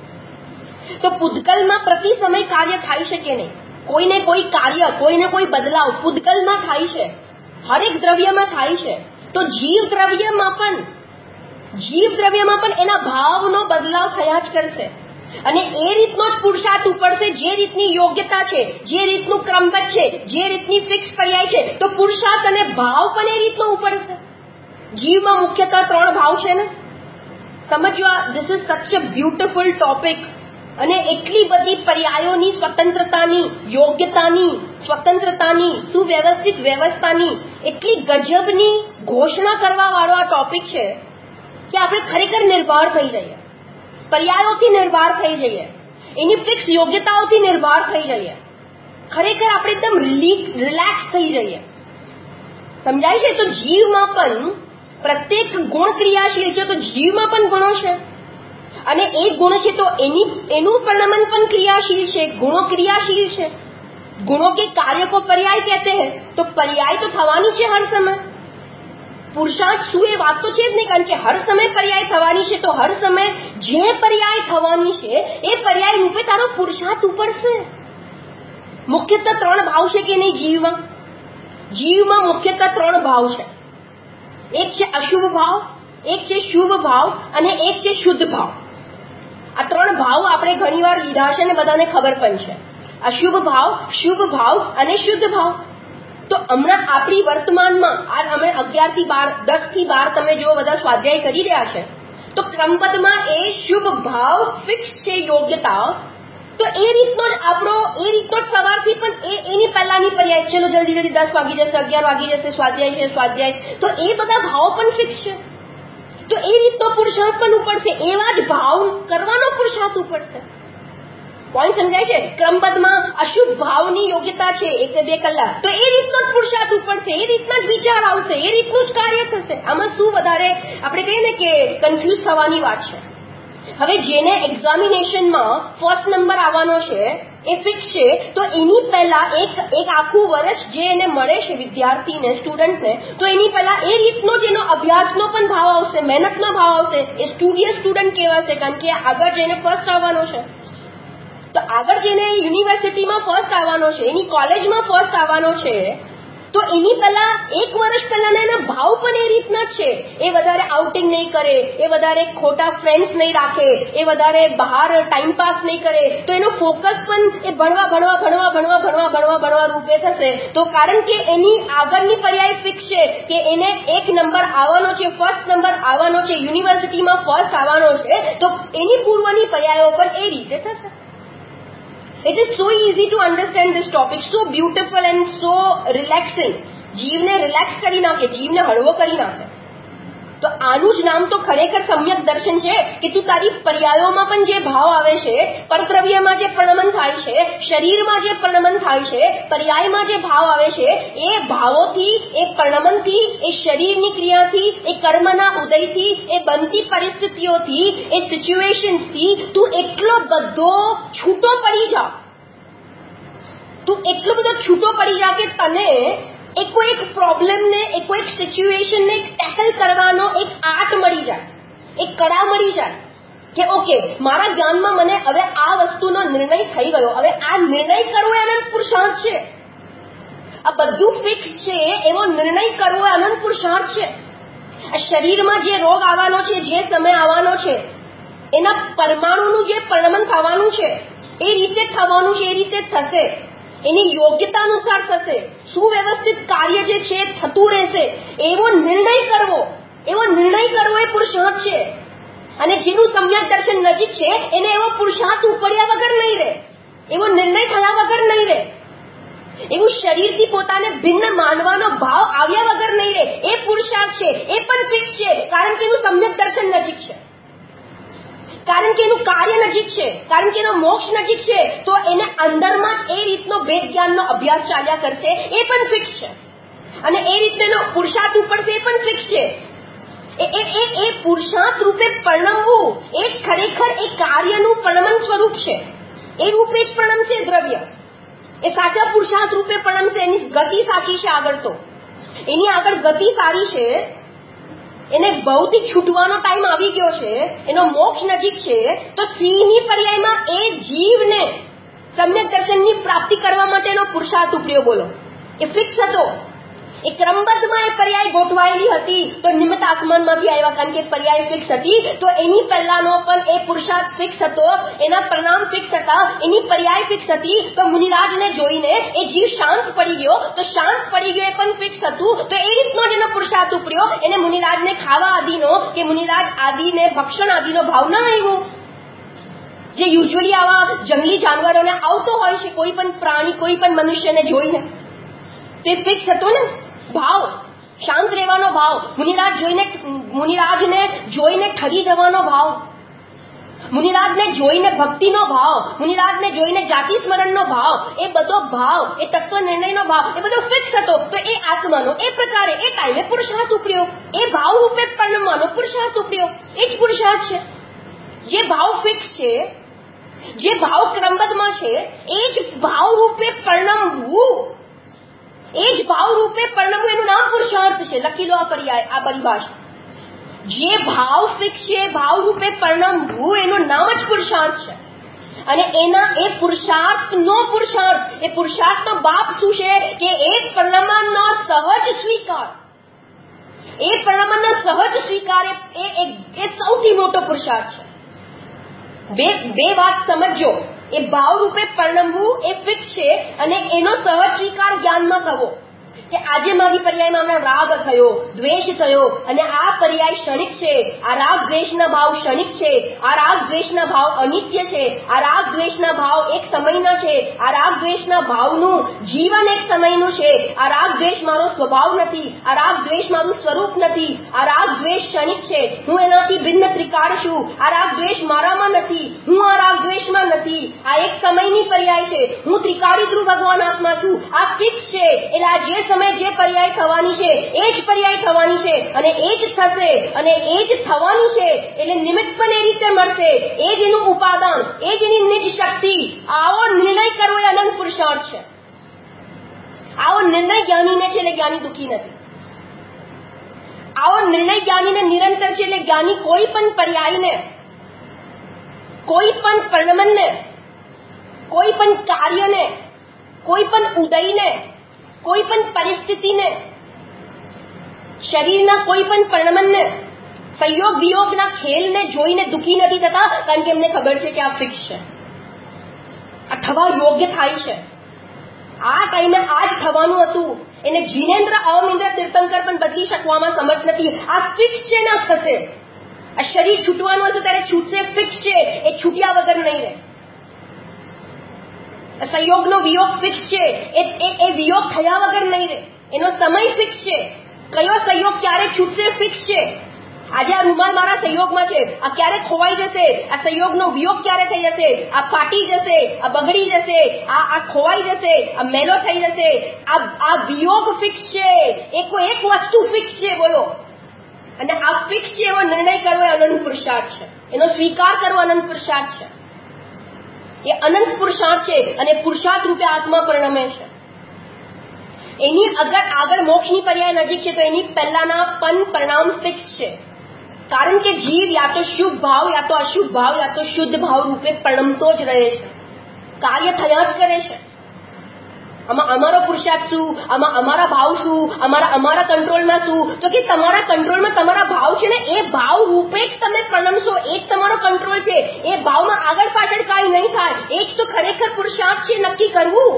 [SPEAKER 1] તો પૂતગલમાં પ્રતિ સમય કાર્ય થાય છે કે નહીં? કોઈને કોઈ કાર્ય, કોઈને કોઈ બદલાવ પૂતગલમાં થાય છે, હરેક દ્રવ્યમાં થાય છે. તો જીવ દ્રવ્યમાં પણ જીવ દ્રવ્યમાં પણ એના ભાવનો બદલાવ થયા જ કરશે અને એ રીતનો જ પુરુષાર્થ ઉપડશે જે રીતની યોગ્યતા છે, જે રીતનું ક્રમબદ્ધ છે, જે રીતની ફિક્સ પર્યાય છે, તો પુરુષાર્થ અને ભાવ પણ એ રીતનો ઉપડશે. જીવમાં મુખ્યતઃ ત્રણ ભાવ છે ને, સમજવા. This is such a beautiful topic અને એટલી બધી પર્યાયોની સ્વતંત્રતાની, યોગ્યતાની, સ્વતંત્રતાની, સુવ્યવસ્થિત વ્યવસ્થાની એટલી ગજબની ઘોષણા કરવા વાળો આ ટોપિક છે કે આપણે ખરેખર નિર્ભર થઈ જઈએ, પર્યાયોથી નિર્ભર થઈ જઈએ, એની ફિક્સ યોગ્યતાઓથી નિર્ભર થઈ જઈએ, ખરેખર આપણે એકદમ રિલેક્સ થઈ જઈએ. સમજાય છે? તો જીવમાં પણ પ્રત્યેક ગુણ ક્રિયાશીલ છે, તો જીવમાં પણ ગુણો છે અને એક ગુણ છે તો એની એનું પરિણમન પણ ક્રિયાशील છે. गुणों क्रियाशील છે. गुणों के कार्य को पर्याय कहते हैं, तो पर्याय तो થવાની છે હર સમય. પુરુષાર્થ શું એ વાત તો છે જ નહીં, કારણ કે હર સમય પર્યાય થવાની છે, તો હર સમય જે પર્યાય થવાની છે એ પર્યાય રૂપે તારો પુરુષાર્થ ઉપડશે. મુખ્યતઃ ત્રણ ભાવ છે કે નહીં જીવમાં? જીવમાં મુખ્યતઃ ત્રણ ભાવ છે. એક છે અશુભ ભાવ, એક છે શુભ ભાવ અને એક છે શુદ્ધ ભાવ. આ ત્રણ ભાવ આપણે ઘણીવાર લીધા છે અને બધાને ખબર પણ છે. અશુભ ભાવ, શુભ ભાવ અને શુદ્ધ ભાવ. તો હમણાં આપણી વર્તમાનમાં આ અમે અગિયાર થી બાર, દસ થી બાર તમે જો બધા સ્વાધ્યાય કરી રહ્યા છે, તો ક્રમબદ્ધમાં એ શુભ ભાવ ફિક્સ છે, યોગ્યતા. તો એ રીતનો જ આપણો એ રીતનો જ સવારથી પણ એ એની પહેલાની પર્યાય, ચલો જલ્દી જલ્દી દસ વાગી જશે, અગિયાર વાગી જશે, સ્વાધ્યાય છે સ્વાધ્યાય, તો એ બધા ભાવ પણ ફિક્સ છે. તો એ રીતનો પુરુષાર્થ પણ ઉપડશે, એવા જ ભાવ કરવાનો પુરુષાર્થ ઉપડશે. પોઈન્ટ સમજાય છે? ક્રમબદ્ધમાં અશુભ ભાવની યોગ્યતા છે એક બે કલાક, તો એ રીતનો જ પુરુષાર્થ ઉપડશે, એ રીતના જ વિચાર આવશે, એ રીતનું જ કાર્ય થશે. આમાં શું વધારે આપણે કહીએ ને કે કન્ફ્યુઝ થવાની વાત છે? હવે જેને એક્ઝામિનેશનમાં ફર્સ્ટ નંબર આવવાનો છે એ ફિક્સ છે, તો એની પહેલા એક એક આખું વર્ષ જે એને મળે છે વિદ્યાર્થીને, સ્ટુડન્ટને, તો એની પહેલા એ રીતનો જ એનો અભ્યાસનો પણ ભાવ આવશે, મહેનતનો ભાવ આવશે. એ સ્ટુડિયસ સ્ટુડન્ટ કહેવાશે, કારણ કે આગળ જઈને ફર્સ્ટ આવવાનો છે. તો આગળ જઈને યુનિવર્સિટીમાં ફર્સ્ટ આવવાનો છે, એની કોલેજમાં ફર્સ્ટ આવવાનો છે, તો એની પહેલા એક વર્ષ પહેલાના એના ભાવ પણ એ રીતના જ છે. એ વધારે આઉટિંગ નહીં કરે, એ વધારે ખોટા ફ્રેન્ડ્સ નહીં રાખે, એ વધારે બહાર ટાઈમ પાસ નહીં કરે, તો એનો ફોકસ પણ એ ભણવા ભણવા ભણવા ભણવા ભણવા ભણવા ભણવા રૂપે થશે. તો કારણ કે એની આગળની પર્યાય ફિક્સ છે કે એને એક નંબર આવવાનો છે, ફર્સ્ટ નંબર આવવાનો છે, યુનિવર્સિટીમાં ફર્સ્ટ આવવાનો છે, તો એની પૂર્વની પર્યાયો પણ એ રીતે થશે. It is so easy to understand this topic, so beautiful and so relaxing. જીવને રિલેક્સ કરી નાખે, જીવને હળવો કરી નાખે. તો આનું જ નામ તો ખરેખર સમ્યક દર્શન છે કે તું તારી પર્યાયોમાં પણ જે ભાવ આવે છે, પરદ્રવ્યમાં જે પરિણમન થાય છે, શરીરમાં જે પરિણમન થાય છે, પર્યાયમાં જે ભાવ આવે છે, એ ભાવોથી, એ પરિણમનથી, એ શરીરની ક્રિયાથી, એ કર્મના ઉદયથી, એ બનતી પરિસ્થિતિઓથી, એ સિચ્યુએશન્સથી તું એટલો બધો છૂટો પડી જા, તું એટલો બધો છૂટો પડી જા કે તને એકો એક પ્રોબ્લેમને, એકો એક સિચ્યુએશનને ટેકલ કરવાનો એક આર્ટ મળી જાય, એક કળા મળી જાય કે ઓકે, મારા જ્ઞાનમાં મને હવે આ વસ્તુનો નિર્ણય થઈ ગયો, હવે આ નિર્ણય કરવો એ અનંત પુરુષાર્થ છે. આ બધું ફિક્સ છે, એવો નિર્ણય કરવો એ અનંત પુરુષાર્થ છે. આ શરીરમાં જે રોગ આવવાનો છે, જે સમય આવવાનો છે, એના પરમાણુનું જે પરિણમન થવાનું છે, એ રીતે થવાનું છે, એ રીતે થશે, એની યોગ્યતા અનુસાર થશે, સુવ્યવસ્થિત કાર્ય જે છે થતું રહેશે. એવો નિર્ણય કરવો, એવો નિર્ણય કરવો એ પુરુષાર્થ છે. અને જેનું સમ્યક દર્શન નજીક છે એને એવો પુરુષાર્થ ઉપડ્યા વગર નહીં રહે, એવો નિર્ણય થયા વગર નહીં રહે, એવું શરીરથી પોતાને ભિન્ન માનવાનો ભાવ આવ્યા વગર નહીં રહે. એ પુરુષાર્થ છે, એ પણ ફિક્સ છે, કારણ કે એનું સમ્યક દર્શન નજીક છે, કારણ કે એનું કાર્ય નજીક છે, કારણ કે એનો મોક્ષ નજીક છે. તો એને અંદરમાં જ એ રીતનો વેદ જ્ઞાનનો અભ્યાસ ચાલ્યા કરશે, એ પણ ફિક્સ છે. અને એ રીતનો પુરુષાર્થ ઉપડશે, એ પણ ફિક્સ છે. એ એ એ પુરુષાર્થ રૂપે પરિણમવું એ જ ખરેખર એ કાર્યનું પરિણમન સ્વરૂપ છે. એ રૂપે જ પરિણમશે દ્રવ્ય, એ સાચા પુરુષાર્થ રૂપે પરિણમશે. એની ગતિ સાચી છે, આગળ તો એની આગળ ગતિ સારી છે, એને ભવથી છૂટવાનો ટાઈમ આવી ગયો છે, એનો મોક્ષ નજીક છે. તો સિંહની પર્યાયમાં એ જીવને સમ્યક દર્શનની પ્રાપ્તિ કરવા માટેનો પુરુષાર્થ ઉપડ્યો. બોલો, એ ફિક્સ હતો. એ ક્રમબદ્ધમાં એ પર્યાય ગોઠવાયેલી હતી તો નિમિત્ત આસમાનમાંથી આવ્યા, કારણ કે પર્યાય ફિક્સ હતી તો એની પહેલાનો પણ એ પુરુષાર્થ ફિક્સ હતો, એના પરિણામ ફિક્સ હતા, એની પર્યાય ફિક્સ હતી. તો મુનિરાજને જોઈને એ જીવ શાંત પડી ગયો, તો શાંત પડી ગયો એ પણ ફિક્સ હતું. તો એ રીતનો જેનો પુરુષાર્થ ઉપડ્યો એને મુનિરાજને ખાવા આદિનો કે મુનિરાજ આદિને ભક્ષણ આદિનો ભાવ ના આવ્યો, જે યુઝ્યુઅલી આવા જંગલી જાનવરોને આવતો હોય છે, કોઈ પણ પ્રાણી કોઈ પણ મનુષ્યને જોઈને. તે ફિક્સ હતો ને ભાવ, શાંત રહેવાનો ભાવ, મુનિરાજ જોઈને મુનિરાજને જોઈને ઠરી જવાનો ભાવ, મુનિરાજને જોઈને ભક્તિનો ભાવ, મુનિરાજને જોઈને જાતિ સ્મરણનો ભાવ, એ બધો ભાવ, એ તત્વ નિર્ણયનો ભાવ, એ બધો ફિક્સ હતો. તો એ આત્માનો એ પ્રકારે એ ટાઈમે પુરુષાર્થ ઉપડ્યો, એ ભાવ રૂપે પરિણમવાનો પુરુષાર્થ ઉપડ્યો. એ જ પુરુષાર્થ છે. જે ભાવ ફિક્સ છે, જે ભાવ ક્રમબદ્ધમાં છે, એ જ ભાવ રૂપે પરિણમવું, એ જ ભાવ રૂપે પરિણમવું એનું નામ પુરુષાર્થ છે. લખી લો આ પર્યાય, આ પરિભાષા. જે ભાવ ફિક્સ છે, ભાવ રૂપે પરિણમવું એનું નામ જ પુરુષાર્થ છે. અને એના એ પુરુષાર્થનો પુરુષાર્થ, એ પુરુષાર્થનો બાપ શું છે કે એ પરિણમનો સહજ સ્વીકાર, એ પરિણમનો સહજ સ્વીકાર એ એ સૌથી મોટો પુરુષાર્થ છે. બે બે વાત સમજો, એ ભાવ રૂપે પરિણમવું એ ફિક્સ છે અને એનો સહજ સ્વીકાર જ્ઞાનમાં થવો કે આજે મારી પર્યાયમાં હમણાં રાગ થયો, દ્વેષ થયો અને આ પર્યાય ક્ષણિક છે, આ રાગ દ્વેષના ભાવ ક્ષણિક છે, આ રાગ દ્વેષના ભાવ અનિત્ય છે, આ રાગ દ્વેષના ભાવ એક સમયના છે, આ રાગ દ્વેષના ભાવનું જીવન એક સમયનું છે, આ રાગ દ્વેષ મારો સ્વભાવ નથી, આ રાગ દ્વેષ મારું સ્વરૂપ નથી, આ રાગ દ્વેષ ક્ષણિક છે, હું એનાથી ભિન્ન ત્રિકાળ છું, આ રાગ દ્વેષ મારામાં નથી, હું આ રાગ દ્વેષમાં નથી, આ એક સમયની પર્યાય છે, હું ત્રિકાળી ધ્રુવ ભગવાન આત્મા છું. આ ફિક્સ છે. એટલે આ જે સમય જે પર્યાય થવાની છે એ જ પર્યાય થવાની છે અને એ જ થશે અને એ જ થવાની છે. એટલે નિમિત્ત પણ એ રીતે મળશે, એ જ એનું ઉપાદાન, એ જ એની નિજ શક્તિ. આવો નિર્ણય કરવો એ અનંત પુરુષાર્થ છે. આવો નિર્ણય જ્ઞાનીને છે એટલે જ્ઞાની દુઃખી નથી. આવો નિર્ણય જ્ઞાનીને નિરંતર છે એટલે જ્ઞાની કોઈ પણ પર્યાયને, કોઈ પણ પરિણમને, કોઈ પણ કાર્યને, કોઈ પણ ઉદયને, કોઈ પણ પરિસ્થિતિને, શરીરના કોઈ પણ પરિણમને, સંયોગ વિયોગના ખેલને જોઈને દુઃખી નથી થતા, કારણ કે એમને ખબર છે કે આ ફિક્સ છે, આ થવા યોગ્ય થાય છે, આ ટાઈમે આ જ થવાનું હતું. એને જીનેન્દ્ર અવમિન્દ્ર તીર્થંકર પણ બદલી શકવામાં સમર્થ નથી. આ ફિક્સ છે, ના થશે. આ શરીર છૂટવાનું હશે ત્યારે છૂટશે, ફિક્સ છે, એ છૂટ્યા વગર નહીં રહે. સંયોગનો વિયોગ ફિક્સ છે, એ વિયોગ થયા વગર નહીં રહે, એનો સમય ફિક્સ છે. કયો સંયોગ ક્યારે છૂટશે ફિક્સ છે. આજે આ રૂમાલ મારા સંયોગમાં છે, આ ક્યારે ખોવાઈ જશે, આ સંયોગનો વિયોગ ક્યારે થઈ જશે, આ ફાટી જશે, આ બગડી જશે, આ આ ખોવાઈ જશે, આ મેલો થઈ જશે, આ આ વિયોગ ફિક્સ છે. એક એક વસ્તુ ફિક્સ છે, બોલો. અને આ ફિક્સ છે એવો નિર્ણય કરવો એ અનંત પુરુષાર્થ છે, એનો સ્વીકાર કરવો અનંત પુરુષાર્થ છે. એ અનંત પુરુષાર્થ છે અને પુરુષાર્થ રૂપે આત્મા પરિણમે છે. એની અગર આગળ મોક્ષની પર્યાય નજીક છે તો એની પહેલાના પણ પરિણામ ફિક્સ છે. કારણ કે જીવ યા તો શુભ ભાવ, યા તો અશુભ ભાવ, યા તો શુદ્ધ ભાવ રૂપે પરિણમતો જ રહે છે, કાર્ય થયા જ કરે છે. આમાં અમારો પુરુષાર્થ શું, આમાં અમારા ભાવ શું, અમારા અમારા કંટ્રોલમાં શું? તો કે તમારા કંટ્રોલમાં તમારા ભાવ છે ને, એ ભાવ રૂપે જ તમે પરિણમશો, એ જ તમારો કંટ્રોલ છે. એ ભાવમાં આગળ પાછળ કાંઈ નહીં થાય. એ જ તો ખરેખર પુરુષાર્થ છે, નક્કી કરવું.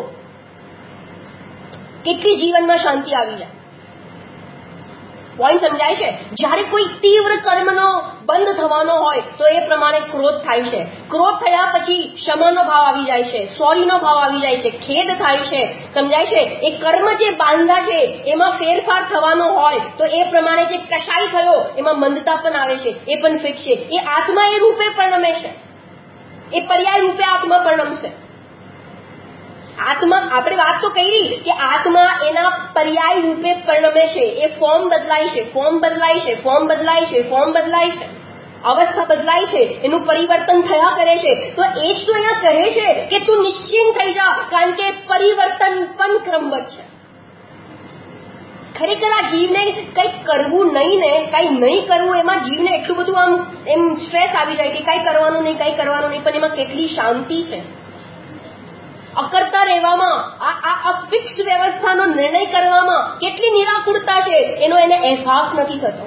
[SPEAKER 1] કેટલી જીવનમાં શાંતિ આવી જાય. પોઈન્ટ સમજાય છે? જ્યારે કોઈ તીવ્ર કર્મનો બંધ થવાનો હોય તો એ પ્રમાણે ક્રોધ થાય છે. ક્રોધ થયા પછી ક્ષમાનો ભાવ આવી જાય છે, સોરીનો ભાવ આવી જાય છે, ખેદ થાય છે. સમજાય છે? એ કર્મ જે બાંધા છે એમાં ફેરફાર થવાનો હોય તો એ પ્રમાણે જે કશાય થયો એમાં મંદતા પણ આવે છે, એ પણ ફિક્સ છે. એ આત્મા એ રૂપે પરિણમે છે, એ પર્યાય રૂપે આત્મા પરિણમશે. આત્મા, આપણે વાત તો કરી કે આત્મા એના પર્યાય રૂપે પરિણમે છે. એ ફોર્મ બદલાય છે, ફોર્મ બદલાય છે, ફોર્મ બદલાય છે, ફોર્મ બદલાય છે, અવસ્થા બદલાય છે, એનું પરિવર્તન થયા કરે છે. તો એ જ તો અહીંયા કહે છે કે તું નિશ્ચિંત થઈ જા, કારણ કે પરિવર્તન પણ ક્રમબદ્ધ છે. ખરેખર આ જીવને કંઈક કરવું નહીં ને કંઈ નહીં કરવું, એમાં જીવને એટલું બધું આમ એમ સ્ટ્રેસ આવી જાય કે કંઈ કરવાનું નહીં, કંઈ કરવાનું નહીં, પણ એમાં કેટલી શાંતિ છે. અકર્તા રહેવામાં, આ આ ફિક્સ વ્યવસ્થાનો નિર્ણય કરવામાં કેટલી નિરાકુરતા છે એનો એને અહેસાસ નથી થતો.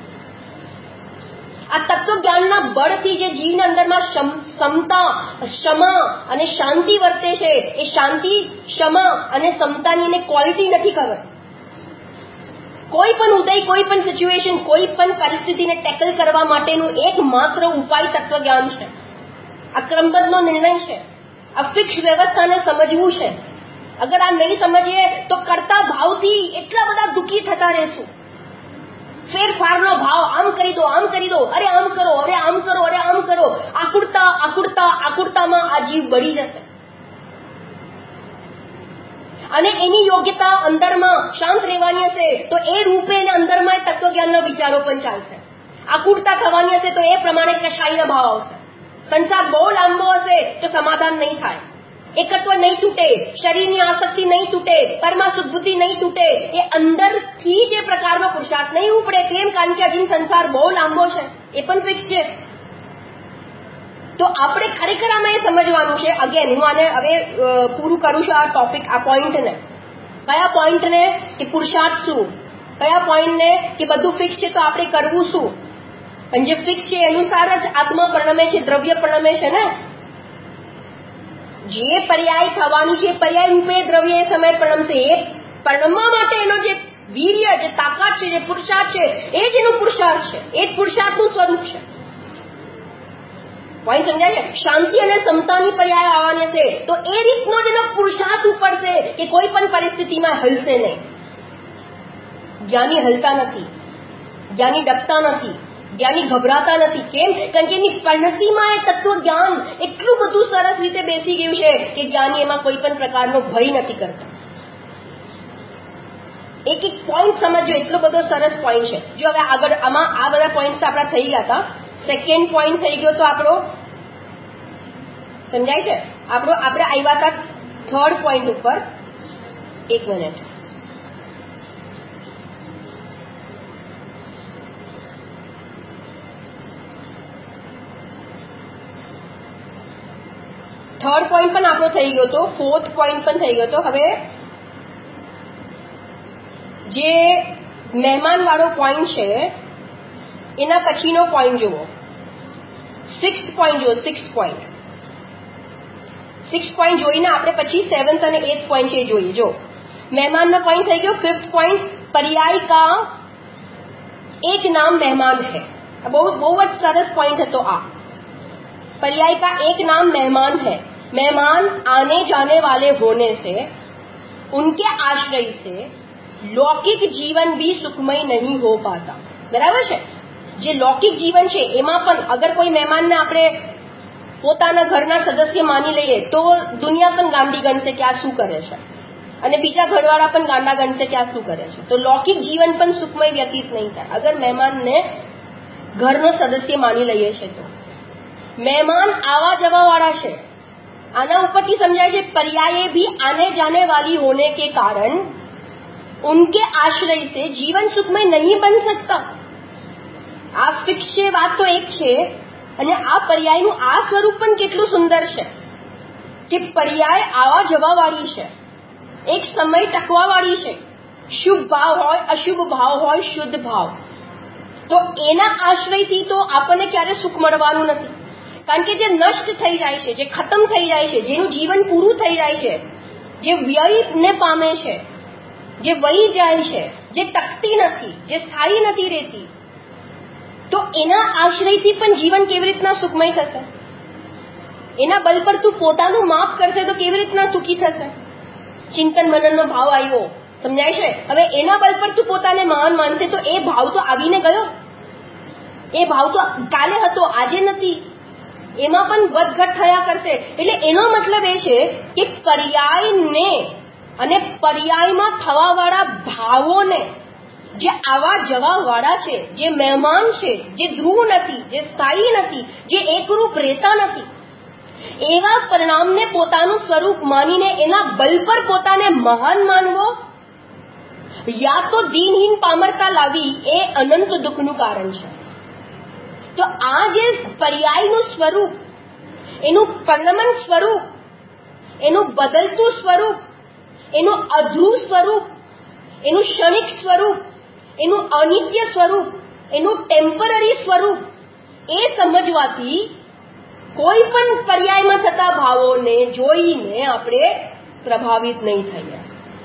[SPEAKER 1] આ તત્વજ્ઞાનના બળથી જે જીવના અંદરમાં સમતા, ક્ષમા અને શાંતિ વર્તે છે, એ શાંતિ, ક્ષમા અને સમતાની એને ક્વોલિટી નથી ખબર. કોઈ પણ ઉદય, કોઈ પણ સિચ્યુએશન, કોઈ પણ પરિસ્થિતિને ટેકલ કરવા માટેનું એકમાત્ર ઉપાય તત્વજ્ઞાન છે. આ ક્રમબદ્ધનો નિર્ણય છે. આ ફિક્સ વ્યવસ્થાને સમજવું છે. અગર આ નહીં સમજીએ તો કરતા ભાવથી એટલા બધા દુઃખી થતા રહેશું. ફેરફારનો ભાવ, આમ કરી દો, આમ કરી દો, અરે આમ કરો, અરે આમ કરો, અરે આમ કરો, આકુરતા આકુરતા આકુરતામાં આ જીવ બળી જશે. અને એની યોગ્યતા અંદરમાં શાંત રહેવાની હશે તો એ રૂપે એને અંદરમાં તત્વજ્ઞાનના વિચારો પણ ચાલશે. આકુરતા થવાની હશે તો એ પ્રમાણે કશાયના ભાવ આવશે. સંસાર બહુ લાંબો હશે તો સમાધાન નહીં થાય, એકત્વ નહીં તૂટે, શરીરની આસક્તિ નહીં તૂટે, પરમા સુખબુદ્ધિ નહીં તૂટે, એ અંદરથી જે પ્રકારનો પુરુષાર્થ નહીં ઉપડે. કેમ? કારણ કે હજી સંસાર બહુ લાંબો છે, એ પણ ફિક્સ છે. તો આપણે ખરેખર આમાં એ સમજવાનું છે. અગેન હું આને હવે પૂરું કરું છું આ ટોપિક, આ પોઈન્ટને. કયા પોઈન્ટને? કે પુરુષાર્થ શું, કયા પોઈન્ટને કે બધું ફિક્સ છે તો આપણે કરવું શું. અને જે ફિક્સ છે અનુસાર જ આત્મા પરિણમે છે, દ્રવ્ય પરિણમે છે ને. જે પર્યાય થવાની છે, પર્યાય રૂપે દ્રવ્ય એ સમય પરિણમશે. એ પરિણમવા માટે એનો જે વીર્ય, જે તાકાત છે, જે પુરુષાર્થ છે, એ જ એનો પુરુષાર્થ છે, એ જ પુરુષાર્થનું સ્વરૂપ છે. પોઈન્ટ સમજાય છે? શાંતિ અને સમતાની પર્યાય આવવાની છે તો એ રીતનો જેનો પુરુષાર્થ ઉપડશે કે કોઈ પણ પરિસ્થિતિમાં હલશે નહીં. જ્ઞાની હલતા નથી, જ્ઞાની ડરતા નથી, જ્ઞાની ગભરાતા નથી. કેમ? કારણ કે એની પરિણતિમાં એ તત્વજ્ઞાન એટલું બધું સરસ રીતે બેસી ગયું છે કે જ્ઞાની એમાં કોઈ પણ પ્રકારનો ભય નથી કરતા. એક એક પોઈન્ટ સમજો, એટલો બધો સરસ પોઈન્ટ છે. જો હવે આગળ આમાં આ બધા પોઈન્ટ આપણા થઈ ગયા હતા. સેકન્ડ પોઈન્ટ થઈ ગયો તો આપણો, સમજાય છે? આપણો આપણે આવ્યા હતા થર્ડ પોઈન્ટ ઉપર. એક મિનિટ, થર્ડ પોઈન્ટ પણ આપણો થઈ ગયો હતો, ફોર્થ પોઈન્ટ પણ થઈ ગયો હતો. હવે જે મહેમાન વાળો પોઈન્ટ છે એના પછીનો પોઈન્ટ જુઓ, સિક્સ પોઈન્ટ જુઓ. સિક્સ પોઈન્ટ સિક્સ પોઈન્ટ જોઈને આપણે પછી સેવન્થ અને એથ પોઈન્ટ છે જોઈએ. જો મહેમાનનો પોઈન્ટ થઈ ગયો. ફિફ્થ પોઈન્ટ, पर्याय का एक नाम मेहमान है. બહુ બહુ જ સરસ પોઈન્ટ હતો આ. पर्याय का एक नाम मेहमान है. मेहमान आने जाने वाले होने से उनके आश्रय से लौकिक जीवन भी सुखमय नहीं हो पाता. બરાબર છે? જે લૌકિક જીવન છે એમાં પણ અગર કોઈ મહેમાનને આપણે પોતાના ઘરના સદસ્ય માની લઈએ તો દુનિયા પણ ગાંડી ગણશે કે આ શું કરે છે, અને બીજા ઘરવાળા પણ ગાંડા ગણશે કે આ શું કરે છે. તો લૌકિક જીવન પણ સુખમય વ્યતીત નહીં થાય અગર મહેમાનને ઘરનો સદસ્ય માની લઈએ છે તો. મહેમાન आवा जवा वाला છે. आना ઉપરથી સમજાય છે पर्याय भी आने जाने वाली होने के कारण उनके आश्रय से जीवन सुखमय नहीं बन सकता. આ ફિક્સ છે, વાત તો એક છે. અને આ પર્યાયનું આ સ્વરૂપ પણ કેટલું સુંદર છે કે પર્યાય આવા જવા વાળી છે, એક સમય ટકવા વાળી છે. શુભ ભાવ હોય, અશુભ ભાવ હોય, શુદ્ધ ભાવ, તો એના આશ્રયથી તો આપણને ક્યારે સુખ મળવાનું નથી. કારણ કે જે નષ્ટ થઈ જાય છે, જે ખતમ થઈ જાય છે, જેનું જીવન પૂરું થઈ જાય છે, જે વ્યયને પામે છે, જે વહી જાય છે, જે ટકતી નથી, જે સ્થાયી નથી રહેતી, તો એના આશ્રયથી પણ જીવન કેવી રીતના સુખમય થશે? એના બલ પર તું પોતાનું માફ કરશે તો કેવી રીતના સુખી થશે? ચિંતન મનનનો ભાવ આવ્યો, સમજાય છે? હવે એના બલ પર તું પોતાને મહાન માનશે તો એ ભાવ તો આવીને ગયો. એ ભાવ તો કાલે હતો, આજે નથી. એમાં પણ વધઘટ થયા કરશે. એટલે એનો મતલબ એ છે કે પર્યાયને અને પર્યાયમાં થવા વાળા ભાવોને, જે આવા જવા વાળા છે, જે મહેમાન છે, જે ધ્રુવ નથી, જે સ્થાયી નથી, જે એકરૂપ રહેતા નથી, એવા પરિણામને પોતાનું સ્વરૂપ માનીને એના બલ પર પોતાને મહાન માનવો યા તો દીનહીન પામરતા લાવી એ અનંત દુઃખનું કારણ છે. તો આ જે પર્યાયનું સ્વરૂપ, એનું પરિણમન સ્વરૂપ, એનું બદલતું સ્વરૂપ, એનું અધ્રું સ્વરૂપ, એનું ક્ષણિક સ્વરૂપ, એનું અનિત્ય સ્વરૂપ, એનું ટેમ્પરરી સ્વરૂપ, એ સમજવાથી કોઈ પણ પર્યાયમાં થતા ભાવોને જોઈને આપણે પ્રભાવિત નહીં થઈએ,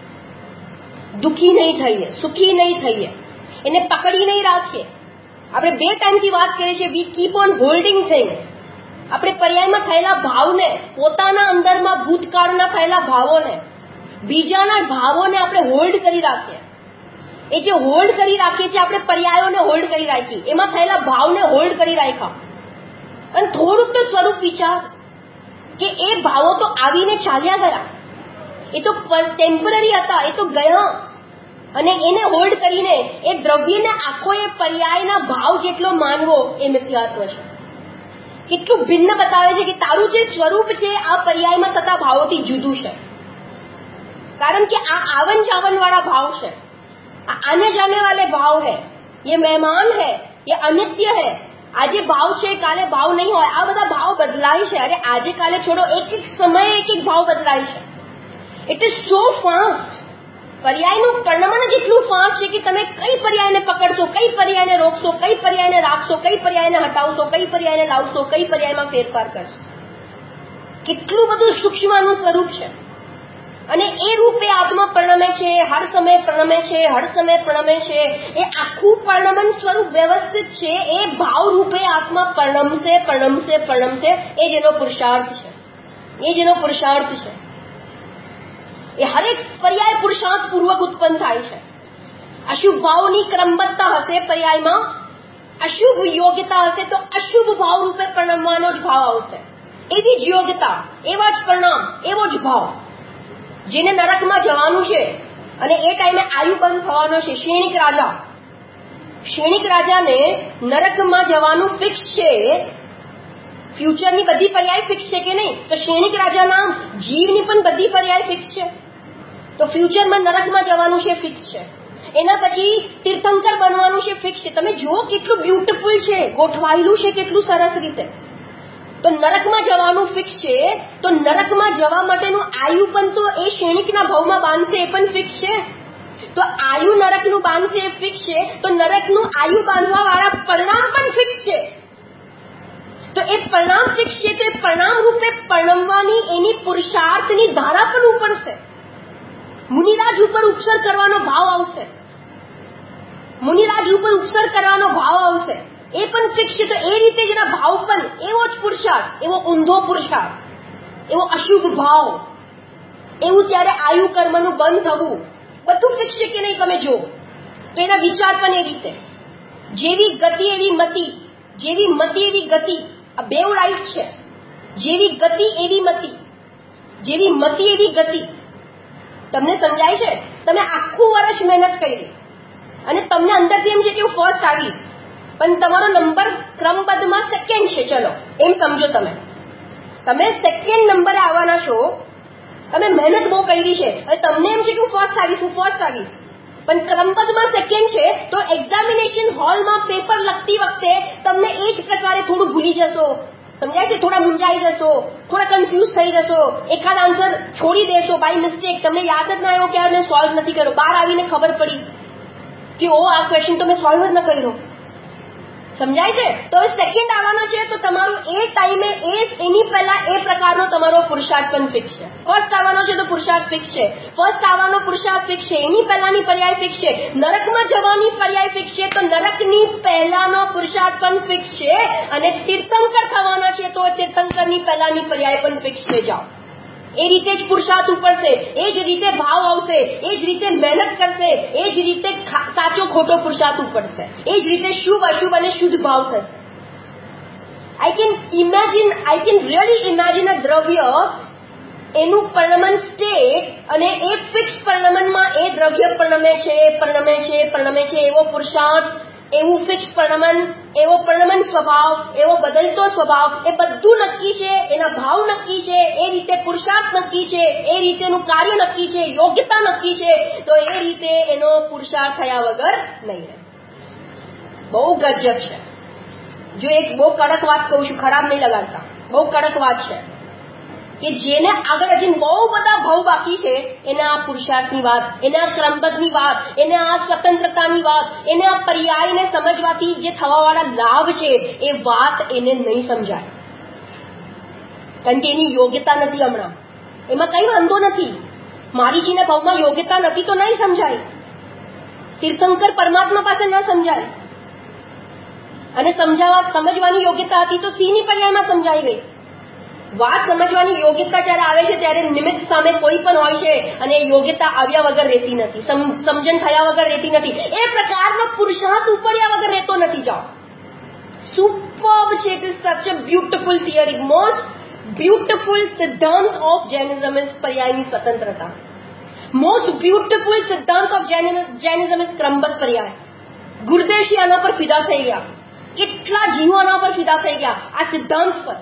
[SPEAKER 1] દુઃખી નહીં થઈએ, સુખી નહીં થઈએ, એને પકડી નહીં રાખીએ. આપણે બે ટાઈમથી વાત કરીએ છીએ, we keep on holding things. આપણે પર્યાયમાં થયેલા ભાવને, પોતાના અંદરમાં ભૂતકાળના થયેલા ભાવોને, બીજાના ભાવોને આપણે હોલ્ડ કરી રાખીએ. એ જે હોલ્ડ કરી રાખીએ છીએ, આપણે પર્યાયોને હોલ્ડ કરી રાખી, એમાં થયેલા ભાવને હોલ્ડ કરી રાખ્યા. અને થોડુંક તો સ્વરૂપ વિચાર કે એ ભાવો તો આવીને ચાલ્યા ગયા, એ તો ટેમ્પરરી હતા, એ તો ગયા. અને એને હોલ્ડ કરીને એ દ્રવ્યને આખો એ પર્યાયના ભાવ જેટલો માનવો એ મિથ્યાત્વ છે. કેટલું ભિન્ન બતાવે છે કે તારું જે સ્વરૂપ છે આ પર્યાયમાં થતા ભાવોથી જુદું છે. કારણ કે આ આવન જાવન વાળા ભાવ છે, आने जाने वाले भाव है, ये मेहमान है, ये अनित्य है. આજે ભાવ છે, કાલે ભાવ નહીં હોય. આ બધા ભાવ બદલાય છે. અરે આજે કાલે છોડો, એક એક સમયે એક એક ભાવ બદલાય છે. It is so fast. પર્યાયનું પરિણમન જ એટલું ફાસ્ટ છે કે તમે કઈ પર્યાયને પકડશો, કઈ પર્યાયને રોકશો, કઈ પર્યાયને રાખશો, કઈ પર્યાયને હટાવશો, કઈ પર્યાયને લાવશો, કઈ પર્યાયમાં ફેરફાર કરશો. કેટલું બધું સૂક્ષ્મનું સ્વરૂપ છે. અને એ રૂપે આત્મા પરિણમે છે, હર સમય પરિણમે છે, હર સમય પરિણમે છે. એ આખું પરિણમન સ્વરૂપ વ્યવસ્થિત છે. એ ભાવ રૂપે આત્મા પરિણમશે, પરિણમશે, પરિણમશે. એ જેનો પુરુષાર્થ છે, એ જેનો પુરુષાર્થ છે. એ હરેક પર્યાય પુરુષાર્થ પૂર્વક ઉત્પન્ન થાય છે. અશુભ ભાવની ક્રમબદ્ધતા હશે પર્યાયમાં, અશુભ યોગ્યતા હશે તો અશુભ ભાવ રૂપે પરિણમવાનો જ ભાવ આવશે. એવી જ યોગ્યતા, એવા જ પરિણામ, એવો જ ભાવ. જેને નરકમાં જવાનું છે અને એ ટાઈમે આયુ બંધ થવાનો છે. શેણિક રાજા, શેણિક રાજાને નરકમાં જવાનું ફિક્સ છે. ફ્યુચરની બધી પર્યાય ફિક્સ છે કે નહીં? તો શેણિક રાજાના જીવની પણ બધી પર્યાય ફિક્સ છે. તો ફ્યુચરમાં નરકમાં જવાનું છે, ફિક્સ છે. એના પછી તીર્થંકર બનવાનું છે, ફિક્સ છે. તમે જુઓ કેટલું બ્યુટીફુલ છે, ગોઠવાયેલું છે કેટલું સરસ રીતે. તો નરકમાં જવાનું ફિક્સ છે. તો નરકમાં જવા માટેનું આયુ પણ તો એ શેણિકના ભાવમાં બાંધશે, એ પણ ફિક્સ છે. તો આયુ નરકનું બાંધશે, એ ફિક્સ છે. તો નરકનું આયુ બાંધવા વાળા પરિણામ પણ ફિક્સ છે. તો એ પરિણામ ફિક્સ છે. તો એ પરિણામ રૂપે પરિણમવાની એની પુરુષાર્થની ધારા પણ ઉપડશે. મુનિરાજ ઉપર ઉપસર કરવાનો ભાવ આવશે, મુનિરાજ ઉપર ઉપસર કરવાનો ભાવ આવશે. એ પણ ફિક્સ છે. તો એ રીતે જેના ભાવ પણ એવો જ પુરુષાર્થ, એવો ઊંધો પુરુષાર્થ, એવો અશુભ ભાવ, એવું ત્યારે આયુ કર્મનું બંધ થવું, બધું ફિક્સ છે કે નહીં તમે જો. તો એના વિચાર પણ એ રીતે, જેવી ગતિ એવી મતિ, જેવી મતિ એવી ગતિ. આ બેવ રાઈટ છે. જેવી ગતિ એવી મતિ, જેવી મતિ એવી ગતિ. તમને સમજાય છે? તમે આખું વર્ષ મહેનત કરી અને તમને અંદરથી એમ છે કે હું ફર્સ્ટ આવીશ, પણ તમારો નંબર ક્રમબદ્ધમાં સેકન્ડ છે. ચલો એમ સમજો, તમે તમે સેકન્ડ નંબરે આવવાના છો. તમે મહેનત બહુ કરી છે અને તમને એમ છે કે હું ફર્સ્ટ આવીશ, હું ફર્સ્ટ આવીશ, પણ ક્રમબદ્ધમાં સેકન્ડ છે. તો એક્ઝામિનેશન હોલમાં પેપર લખતી વખતે તમને એ જ પ્રકારે થોડું ભૂલી જશો, સમજાય છે? થોડા મૂંઝાઈ જશો, થોડા કન્ફ્યુઝ થઈ જશો, એકાદ આન્સર છોડી દેશો બાય મિસ્ટેક. તમને યાદ જ ના આવ્યો કે આ મેં સોલ્વ નથી કર્યો. બહાર આવીને ખબર પડી કે ઓ આ ક્વેશ્ચન તો મેં સોલ્વ જ ન કર્યો. સમજાય છે? તો હવે સેકન્ડ આવવાનો છે તો તમારું એ ટાઈમે એ એની પહેલા એ પ્રકારનો તમારો પુરુષાર્થ પણ ફિક્સ છે. ફર્સ્ટ આવવાનો છે તો પુરુષાર્થ ફિક્સ છે. ફર્સ્ટ આવવાનો પુરુષાર્થ ફિક્સ છે. એની પહેલાની પર્યાય ફિક્સ છે. નરકમાં જવાની પર્યાય ફિક્સ છે. તો નરકની પહેલાનો પુરુષાર્થ પણ ફિક્સ છે. અને તીર્થંકર થવાના છે તો તીર્થંકરની પહેલાની પર્યાય પણ ફિક્સ છે. જાઓ, એ રીતે જ પુરુષાર્થ ઉપડશે, એ જ રીતે ભાવ આવશે, એ જ રીતે મહેનત કરશે, એ જ રીતે સાચો ખોટો પુરુષાર્થ ઉપડશે, એ જ રીતે શુભ અશુભ અને શુદ્ધ ભાવ થશે. I can imagine, I can really imagine a દ્રવ્ય, એનું પરિણમન સ્ટેટ, અને એ ફિક્સ પરિણમનમાં એ દ્રવ્ય પરિણમે છે, પરિણમે છે, પરિણમે છે. એવો પુરુષાર્થ, એવું ફિક્સ પરિણમન, એવો પરિણમન સ્વભાવ, એવો બદલતો સ્વભાવ, એ બધું નક્કી છે. એના ભાવ નક્કી છે, એ રીતે પુરુષાર્થ નક્કી છે, એ રીતેનું કાર્ય નક્કી છે, યોગ્યતા નક્કી છે. તો એ રીતે એનો પુરુષાર્થ થયા વગર નહીં રહે. બહુ ગજબ છે. જો એક બહુ કડક વાત કહું છું, ખરાબ નહીં લગાડતા, બહુ કડક વાત છે. કે જેને આગળ હજી બહુ બધા ભાવ બાકી છે, એને આ પુરુષાર્થની વાત, એને આ ક્રમબદ્ધની વાત, એને આ સ્વતંત્રતાની વાત, એને આ પર્યાયને સમજવાથી જે થવાવાળા લાભ છે એ વાત એને નહીં સમજાય, કારણ કે એની યોગ્યતા નથી. હમણાં એમાં કઈ વાંધો નથી, મારીજીના ભાવમાં યોગ્યતા નથી તો નહીં સમજાય, તીર્થંકર પરમાત્મા પાસે ન સમજાય, અને સમજાવવા સમજવાની યોગ્યતા હતી તો સિંહની પર્યાયમાં સમજાઈ ગઈ. વાત સમજવાની યોગ્યતા જ્યારે આવે છે ત્યારે નિમિત્ત સામે કોઈ પણ હોય છે અને યોગ્યતા આવ્યા વગર રહેતી નથી, સમજણ થયા વગર રહેતી નથી, એ પ્રકારનો પુરુષાર્થ ઉપડ્યા વગર રહેતો નથી. જાઓ, સુપર્બ છે. It is such a beautiful theory. Most beautiful સિદ્ધાંત ઓફ જૈનિઝમ ઇઝ પર્યાયની સ્વતંત્રતા. મોસ્ટ બ્યુટીફુલ સિદ્ધાંત ઓફ જૈનિઝમ ઇઝ ક્રમબદ્ધ પર્યાય. ગુરુદેવજી આના પર ફિદા થઈ ગયા, કેટલા જીવો આના પર ફિદા થઈ ગયા, આ સિદ્ધાંત પર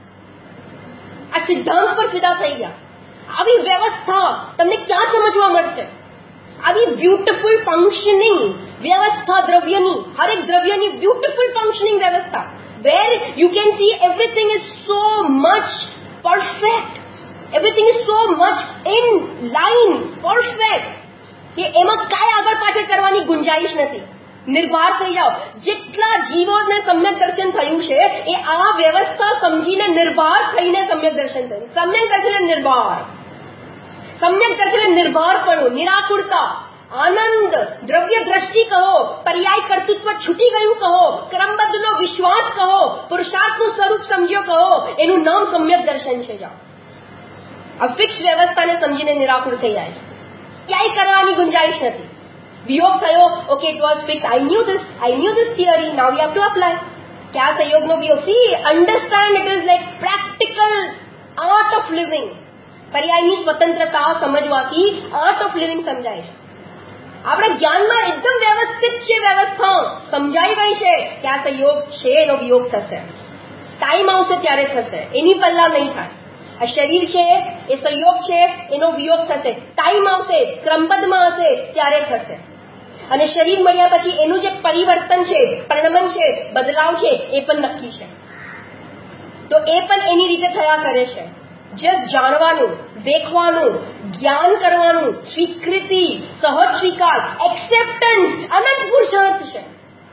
[SPEAKER 1] આ સિદ્ધાંત પર ફિદા થઈ ગયા. આવી વ્યવસ્થા તમને ક્યાં સમજવા મળશે? આવી બ્યુટીફુલ ફંક્શનિંગ વ્યવસ્થા, દ્રવ્યની, હરેક દ્રવ્યની બ્યુટીફુલ ફંક્શનિંગ વ્યવસ્થા, where you can see everything is so much perfect, everything is so much in line, perfect, કે એમાં કાંઈ આગળ પાછળ કરવાની ગુંજાઈશ નથી. નિર્ભર થઈ જાઓ. જેટલા જીવોને સમ્યક દર્શન થયું છે એ આ વ્યવસ્થા સમજીને નિર્ભર થઈને સમ્યક દર્શન થયું. સમ્યક દર્શન નિર્ભર, સમ્યક દર્શન નિર્ભરપણું, નિરાકુરતા, આનંદ, દ્રવ્ય દ્રષ્ટિ કહો, પર્યાય કર્તૃત્વ છૂટી ગયું કહો, ક્રમબદ્ધનો વિશ્વાસ કહો, પુરુષાર્થનું સ્વરૂપ સમજ્યો કહો, એનું નામ સમ્યક દર્શન છે. જાઓ, આ ફિક્સ વ્યવસ્થાને સમજીને નિરાકુર થઈ જાય, ક્યાંય કરવાની ગુંજાઈશ નથી. વિયોગ થયો, okay, it was fix, I knew this, I knew this theory, now you have to apply. ક્યાં સંયોગનો વિયોગ? See, understand, it is like practical art of living. પર્યાયની સ્વતંત્રતા સમજવાથી આર્ટ ઓફ લિવિંગ સમજાય છે. આપણા જ્ઞાનમાં એકદમ વ્યવસ્થિત છે, વ્યવસ્થા સમજાઈ ગઈ છે કે આ સંયોગ છે, એનો વિયોગ થશે, ટાઈમ આવશે ત્યારે થશે, એની પહેલા નહીં થાય. આ શરીર છે, એ સંયોગ છે, એનો વિયોગ થશે, ટાઈમ આવશે, ક્રમબદ્ધમાં હશે ત્યારે થશે. અને શરીર મળ્યા પછી એનું જે પરિવર્તન છે, પરિણમન છે, બદલાવ છે, એ પણ નક્કી છે. તો એ પણ એની રીતે થયા કરે છે. જસ્ટ જાણવાનું, દેખવાનું, જ્ઞાન કરવાનું, સ્વીકૃતિ, સહજ સ્વીકાર, એક્સેપ્ટન્સ, અનંત પુરુષાર્થ છે,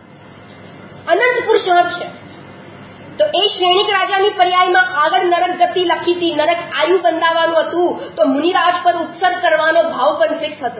[SPEAKER 1] અનંત પુરુષાર્થ છે. તો એ શ્રેણિક રાજાની પર્યાયમાં આગળ નરક ગતિ લખી હતી, નરક આયુ બંધાવવાનું હતું, તો મુનિરાજ પર ઉપસર્ગ કરવાનો ભાવ પણ ફિક્સ હતો.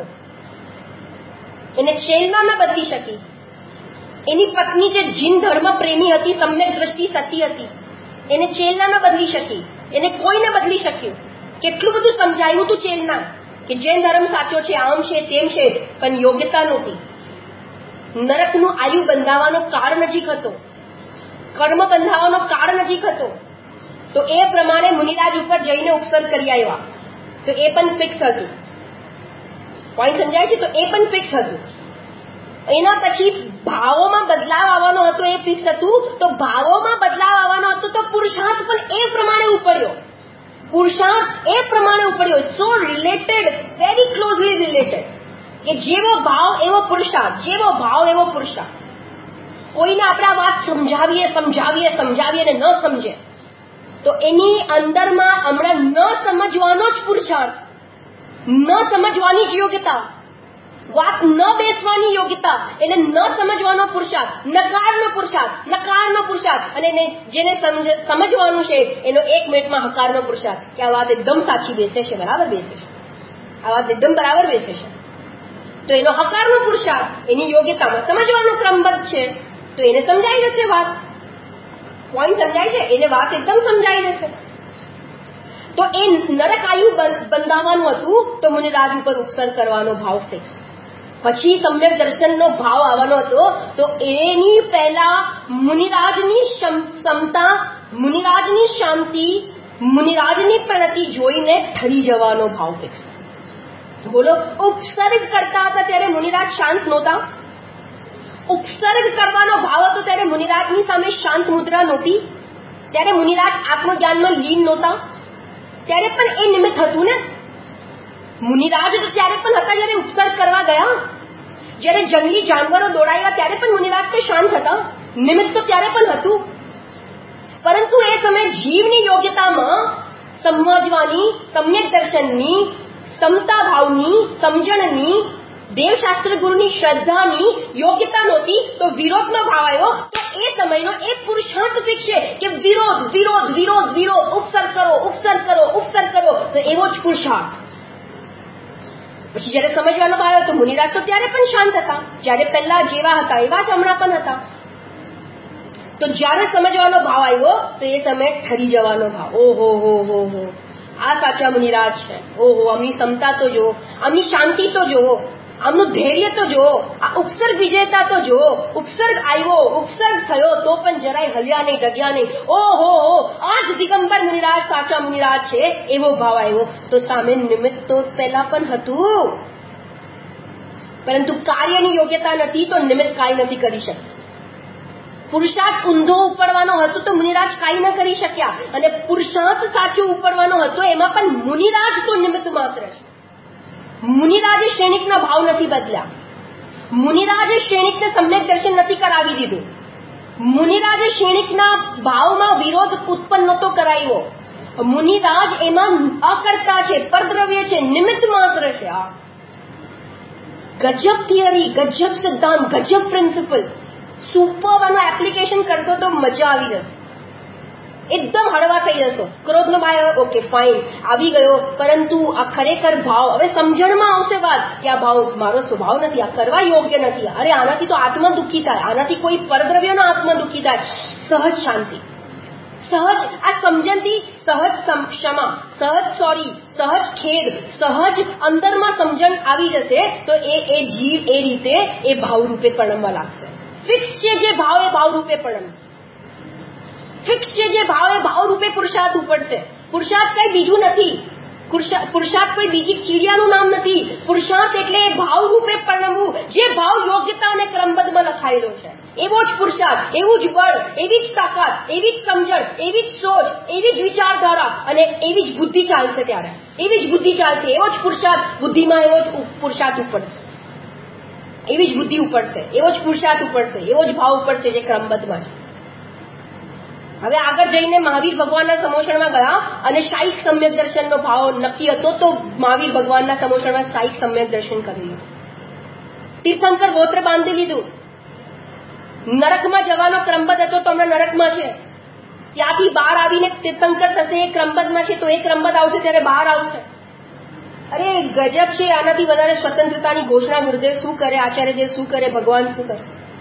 [SPEAKER 1] એને છેલ્લા ન બદલી શકી. એની પત્ની જે જીન ધર્મ પ્રેમી હતી, સમ્યક દ્રષ્ટિ સતી હતી, એને છેલ્લા ન બદલી શકી, એને કોઈ ન બદલી શક્યું. કેટલું બધું સમજાયું હતું ચેલના કે જૈન ધર્મ સાચો છે, આમ છે, તેમ છે, પણ યોગ્યતા નહોતી. નરકનું આયુ બંધાવવાનો કાળ નજીક હતો, કર્મ બંધાવવાનો કાળ નજીક હતો, તો એ પ્રમાણે મુનિરાજ ઉપર જઈને ઉપસર્ગ કરી આવ્યા. તો એ પણ ફિક્સ હતું. પોઈન્ટ સમજાય છે? તો એ પણ ફિક્સ હતું. એના પછી ભાવોમાં બદલાવ આવવાનો હતો, એ ફિક્સ હતું. તો ભાવોમાં બદલાવ આવવાનો હતો તો પુરુષાર્થ પણ એ પ્રમાણે ઉપડ્યો, પુરુષાર્થ એ પ્રમાણે ઉપડ્યો. So related, very closely related, કે જેવો ભાવ એવો પુરુષાર્થ, જેવો ભાવ એવો પુરુષાર્થ. કોઈને આપણે આ વાત સમજાવીએ સમજાવીએ સમજાવીએ ને ન સમજે તો એની અંદરમાં હમણાં ન સમજવાનો જ પુરુષાર્થ, ન સમજવાની જ યોગ્યતા, વાત ન બેસવાની યોગ્યતા, એટલે ન સમજવાનો પુરુષાર્થ, નકારનો પુરુષાર્થ, નકારનો પુરુષાર્થ, અને જેને સમજવાનું છે એનો એક મિનિટમાં હકારનો પુરુષાર્થ, કે આ વાત એકદમ સાચી બેસે છે, બરાબર બેસે છે, આ વાત એકદમ બરાબર બેસે છે. તો એનો હકારનો પુરુષાર્થ, એની યોગ્યતામાં સમજવાનો ક્રમબદ્ધ છે, તો એને સમજાઈ જશે વાત. પોઈન્ટ સમજાય છે? એને વાત એકદમ સમજાઈ જશે. તો એ નરક આયુ બંધાવવાનું હતું, તો મુનિરાજ ઉપર ઉપસર્ગ કરવાનો ભાવ ફિક્સ. પછી સમ્યક દર્શનનો ભાવ આવવાનો હતો, તો એની પહેલા મુનિરાજની ક્ષમતા, મુનિરાજની શાંતિ, મુનિરાજની પ્રગતિ જોઈને ઠરી જવાનો ભાવ ફિક્સ. બોલો, ઉપસર્ગ કરતા હતા ત્યારે મુનિરાજ શાંત નહોતા? ઉપસર્ગ કરવાનો ભાવ હતો ત્યારે મુનિરાજની સામે શાંત મુદ્રા નહોતી? ત્યારે મુનિરાજ આત્મજ્ઞાનમાં લીન નહોતા? ત્યારે પણ એ નિમિત્ત હતું ને. મુનિરાજ તો ત્યારે પણ હતા જયારે ઉપસર્ગ કરવા ગયા, જયારે જંગલી જાનવરો દોડાયા ત્યારે પણ મુનિરાજ તો શાંત હતા, નિમિત્ત તો ત્યારે પણ હતું. પરંતુ એ સમયે જીવની યોગ્યતામાં સમજવાની, સમ્યક દર્શનની, સમતા ભાવની, સમજણની, દેવશાસ્ત્ર ગુરુની શ્રદ્ધાની યોગ્યતા નહોતી તો વિરોધનો ભાવ આવ્યો. તો એ સમયનો એક પુરુષાર્થ ફિક્સ છે કે વિરોધ વિરોધ વિરોધ વિરોધ, ઉપસર્ગ કરો ઉપસર્ગ કરો ઉપસર્ગ કરો, તો એવો જ પુરુષાર્થ. પછી જયારે સમજવાનો ભાવ આવ્યો તો મુનિરાજ તો ત્યારે પણ શાંત હતા, જયારે પહેલા જેવા હતા એવા જ હમણાં પણ હતા. તો જયારે સમજવાનો ભાવ આવ્યો તો એ સમયે ઠરી જવાનો ભાવ. ઓહો હો હો હો, આ સાચા મુનિરાજ છે. ઓહો, આમની ક્ષમતા તો જુઓ, આમની શાંતિ તો જુઓ, આમનું ધૈર્ય તો જુઓ, આ ઉપસર્ગ વિજેતા તો જુઓ. ઉપસર્ગ આવ્યો, ઉપસર્ગ થયો તો પણ જરાય હલ્યા નહીં, ડગ્યા નહીં. ઓહો હો, આ જ દિગંબર મુનિરાજ સાચા મુનિરાજ છે, એવો ભાવ આવ્યો. તો સામે નિમિત્ત તો પહેલા પણ હતું, પરંતુ કાર્યની યોગ્યતા નથી તો નિમિત્ત કાંઈ નથી કરી શકતું. પુરુષાર્થ ઊંધો ઉપડવાનો હતો તો મુનિરાજ કાંઈ ન કરી શક્યા, અને પુરુષાર્થ સાચો ઉપડવાનો હતો એમાં પણ મુનિરાજ તો નિમિત્ત માત્ર છે. મુનિરાજે શ્રેણિકના ભાવ નથી બદલ્યા, મુનિરાજે શ્રેણિકને સમ્યક દર્શન નથી કરાવી દીધું, મુનિરાજે શ્રેણિકના ભાવમાં વિરોધ ઉત્પન્ન નહોતો કરાવ્યો. મુનિરાજ એમાં અકર્તા છે, પરદ્રવ્ય છે, નિમિત્ત માત્ર છે. આ ગજબ થિયરી, ગજબ સિદ્ધાંત, ગજબ પ્રિન્સિપલ. સુપર આનું એપ્લિકેશન કરશો તો મજા આવી જશે, એકદમ હળવા થઈ જશો. ક્રોધનો ભાવ ઓકે ફાઇન આવી ગયો, પરંતુ આ ખરેખર ભાવ હવે સમજણમાં આવશે વાત કે આ ભાવ મારો સ્વભાવ નથી, આ કરવા યોગ્ય નથી. અરે આનાથી તો આત્મા દુઃખી થાય, આનાથી કોઈ પરદ્રવ્યનો આત્મા દુઃખી થાય. સહજ શાંતિ, સહજ આ સમજણથી સહજ ક્ષમા, સહજ સોરી, સહજ ખેદ, સહજ અંદરમાં સમજણ આવી જશે તો એ એ જીવ એ રીતે એ ભાવરૂપે પરણવા લાગશે. ફિક્સ છે જે ભાવ એ ભાવ રૂપે પડશે, ફિક્સ છે જે ભાવ એ ભાવ રૂપે પુરુષાર્થ ઉપડશે. પુરુષાર્થ કઈ બીજું નથી, પુરુષાર્થ કોઈ બીજી ચીડિયાનું નામ નથી. પુરુષાર્થ એટલે ભાવ રૂપે પરણવું, જે ભાવ યોગ્યતા અને ક્રમબદ્ધમાં લખાયેલો છે એવો જ પુરુષાર્થ, એવું જ બળ, એવી જ તાકાત, એવી જ સમજણ, એવી જ સોચ, એવી જ વિચારધારા અને એવી જ બુદ્ધિ ચાલશે. ત્યારે એવી જ બુદ્ધિ ચાલશે, એવો જ પુરુષાર્થ બુદ્ધિમાં, એવો જ પુરુષાર્થ ઉપડશે, એવી જ બુદ્ધિ ઉપડશે, એવો જ પુરુષાર્થ ઉપડશે, એવો જ ભાવ ઉપડશે જે ક્રમબદ્ધમાં છે. હવે આગળ જઈને મહાવીર ભગવાનના સમોષણમાં ગયા અને શાયિક સમ્યક દર્શનનો ભાવ નક્કી હતો તો મહાવીર ભગવાનના સમોષણમાં શાયિક સમ્યક દર્શન કરી લીધું. તીર્થંકર ગોત્ર બાંધી લીધું. નરકમાં જવાનો ક્રમબદ્ધ હતો તો હમણાં નરકમાં છે, ત્યાંથી બહાર આવીને તીર્થંકર થશે, એ ક્રમબદ્ધમાં છે તો એ ક્રમબદ્ધ આવશે ત્યારે બહાર આવશે. અરે ગજબ છે. આનાથી વધારે સ્વતંત્રતાની ઘોષણા ગુરુદેવ શું કરે, આચાર્યદેવ શું કરે, ભગવાન શું કરે,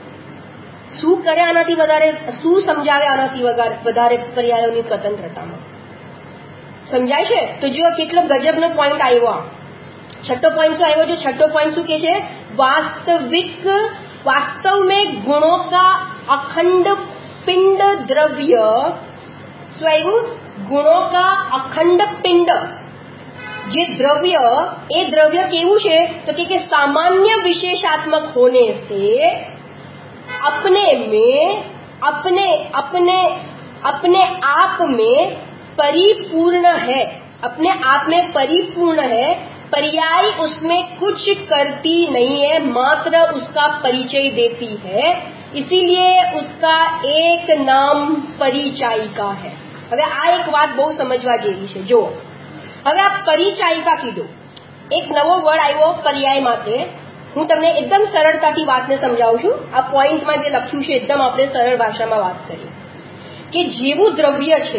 [SPEAKER 1] શું કરે આનાથી વધારે, શું સમજાવે આનાથી વધારે પર્યાયોની સ્વતંત્રતામાં સમજાય છે. તો જો કેટલો ગજબનો પોઈન્ટ આવ્યો. છઠ્ઠો પોઈન્ટ શું આવ્યો? જો છઠ્ઠો પોઈન્ટ શું કે છે, વાસ્તવિક वास्तव में गुणों का अखंड पिंड द्रव्य, स्वयं गुणों का अखंड पिंड, જે દ્રવ્ય એ દ્રવ્ય કેવું છે તો કે સામાન્ય વિશેષાત્મક होने से अपने में अपने अपने अपने आप में परिपूर्ण है, अपने आप में परिपूर्ण है. पर्याय उसमें कुछ करती नहीं है, मात्र उसका परिचय देती है, इसीलिए उसका एक नाम परिचायिका है. હવે આ એક વાત બહુ સમજવા જેવી છે. જો હવે આ પરિચાયિકા કીધું, એક નવો વર્ડ આવ્યો પર્યાય માટે. હું તમને એકદમ સરળતાથી વાતને સમજાવું છું. આ પોઈન્ટમાં જે લખ્યું છે એકદમ આપણે સરળ ભાષામાં વાત કરીએ કે જેવું દ્રવ્ય છે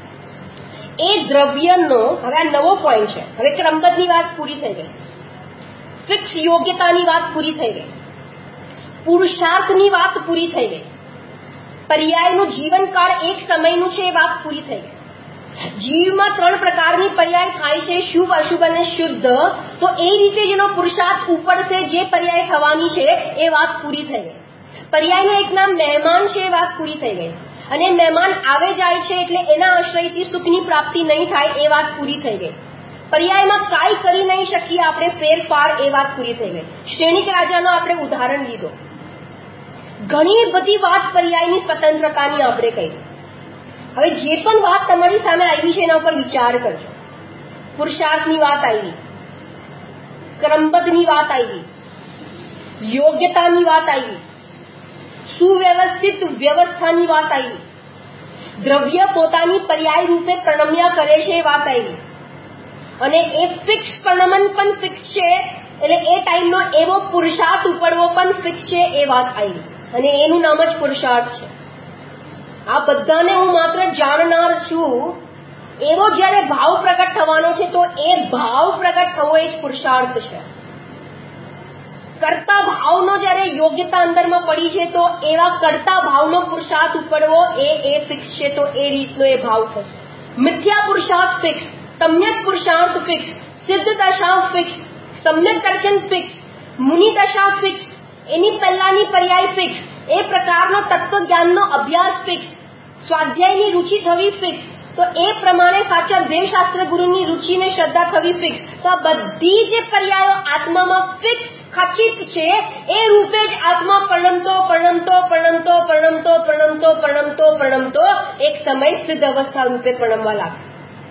[SPEAKER 1] એ દ્રવ્યનો, હવે આ નવો પોઈન્ટ છે. હવે ક્રમબદ્ધની વાત પૂરી થઈ ગઈ, ફિક્સ યોગ્યતાની વાત પૂરી થઈ ગઈ, પુરુષાર્થની વાત પૂરી થઈ ગઈ, પર્યાયનું જીવનકાળ એક સમયનું છે એ વાત પૂરી થઈ ગઈ. જીવમાં ત્રણ પ્રકારની પર્યાય થાય છે, શુભ, અશુભ અને શુદ્ધ. તો એ રીતે જેનો પુરુષાર્થ ઉપડશે, જે પર્યાય થવાની છે એ વાત પૂરી થઈ ગઈ. પર્યાયનું એક નામ મહેમાન છે એ વાત પૂરી થઈ ગઈ. અને મહેમાન આવે જાય છે એટલે એના આશ્રયથી સુખની પ્રાપ્તિ નહીં થાય એ વાત પૂરી થઈ ગઈ. પર્યાયમાં કાંઈ કરી નહીં શકીએ આપણે ફેરફાર, એ વાત પૂરી થઈ ગઈ. શ્રેણિક રાજાનો આપણે ઉદાહરણ લીધો. ઘણી બધી વાત પર્યાયની સ્વતંત્રતાની આપણે કહી. હવે જે પણ વાત તમારી સામે આવી છે એના ઉપર વિચાર કરજો. પુરુષાર્થની વાત આવી, ક્રમબદ્ધની વાત આવી, યોગ્યતાની વાત આવી, સુવ્યવસ્થિત વ્યવસ્થાની વાત આવી, દ્રવ્ય પોતાની પર્યાય રૂપે પ્રણમ્યા કરે છે એ વાત આવી, અને એ ફિક્સ પ્રણમન પણ ફિક્સ છે, એટલે એ ટાઈમનો એવો પુરુષાર્થ ઉપડવો પણ ફિક્સ છે એ વાત આવી, અને એનું નામ જ પુરુષાર્થ છે. આ બધાને હું માત્ર જાણનાર છું, એવો જ્યારે ભાવ પ્રગટ થવાનો છે તો એ ભાવ પ્રગટ થવો એ જ પુરુષાર્થ છે. કરતા ભાવનો જ્યારે યોગ્યતા અંદરમાં પડી છે તો એવા કરતા ભાવનો પુરુષાર્થ ઉપડવો એ એ ફિક્સ છે, તો એ રીતનો એ ભાવ થશે. મિથ્યા પુરુષાર્થ ફિક્સ, સમ્યક પુરુષાર્થ ફિક્સ, સિદ્ધ દશા ફિક્સ, સમ્યક દર્શન ફિક્સ, મુનિ દશા ફિક્સ, એની પહેલાની પર્યાય ફિક્સ, એ પ્રકારનો તત્વજ્ઞાનનો અભ્યાસ ફિક્સ, સ્વાધ્યાયની રુચિ થવી ફિક્સ, તો એ પ્રમાણે સાચા દેવશાસ્ત્ર ગુરુની રુચિને શ્રદ્ધા થવી ફિક્સ. તો આ બધી જે પર્યાયો આત્મામાં ફિક્સ ખચિત છે એ રૂપે જ આત્મા પરણમતો પરણમતો પરણમતો પરણમતો પરણમતો પરણમતો પરણમતો એક સમય સિદ્ધ અવસ્થા રૂપે પરણમવા લાગશે.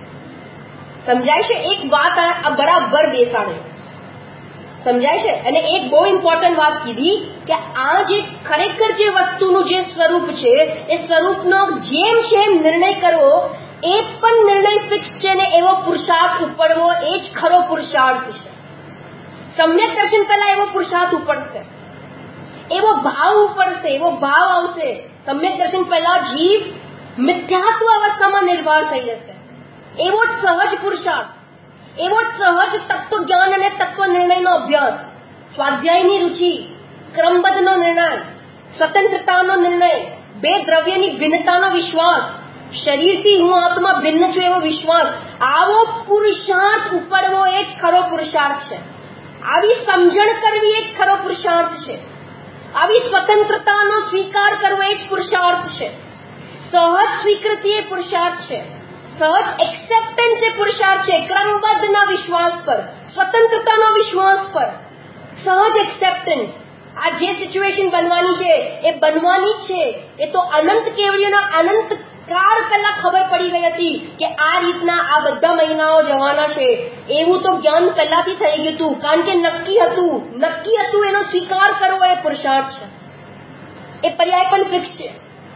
[SPEAKER 1] સમજાય છે? એક વાત આ બરાબર બેસાડે, સમજાય છે? અને એક બહુ ઇમ્પોર્ટન્ટ વાત કીધી કે આ જે ખરેખર જે વસ્તુનું જે સ્વરૂપ છે એ સ્વરૂપનો જેમ છે એમ નિર્ણય કરવો એ પણ નિર્ણય ફિક્સ છે, ને એવો પુરુષાર્થ ઉપડવો એ જ ખરો પુરુષાર્થ છે. સમ્યક દર્શન પહેલા એવો પુરુષાર્થ ઉપડશે, એવો ભાવ ઉપડશે, એવો ભાવ આવશે. સમ્યક દર્શન પહેલા જીવ મિથ્યાત્વ અવસ્થામાં નિર્ભર થઈ જશે, એવો જ સહજ પુરુષાર્થ, એવો જ સહજ તત્વ જ્ઞાન અને તત્વ નિર્ણયનો અભ્યાસ, સ્વાધ્યાયની રુચિ, ક્રમબદ્ધનો નિર્ણય, સ્વતંત્રતાનો નિર્ણય, બે દ્રવ્યની ભિન્નતાનો વિશ્વાસ, શરીરથી હું આત્મા ભિન્ન છું એવો વિશ્વાસ, આવો પુરુષાર્થ ઉપડવો એ જ ખરો પુરુષાર્થ છે. આવી સમજણ કરવી એ જ ખરો પુરુષાર્થ છે. આવી સ્વતંત્રતાનો સ્વીકાર કરવો એ જ પુરુષાર્થ છે. સહજ સ્વીકૃતિ એ પુરુષાર્થ છે, સહજ એક્સેપ્ટન્સ એ પુરુષાર્થ છે. ક્રમબદ્ધના વિશ્વાસ પર, સ્વતંત્રતાનો વિશ્વાસ પર, સહજ એક્સેપ્ટન્સ. આ જે સિચ્યુએશન બનવાની છે એ બનવાની છે, એ તો અનંત કેવડીઓના અનંત કાળ પહેલા ખબર પડી ગઈ હતી કે આ રીતના આ બધા મહિનાઓ જવાના છે, એવું તો જ્ઞાન પહેલાથી થઈ ગયું હતું, કારણ કે નક્કી હતું, નક્કી હતું એનો સ્વીકાર કરવો એ પુરુષાર્થ છે. એ પર્યાય પણ ફિક્સ છે.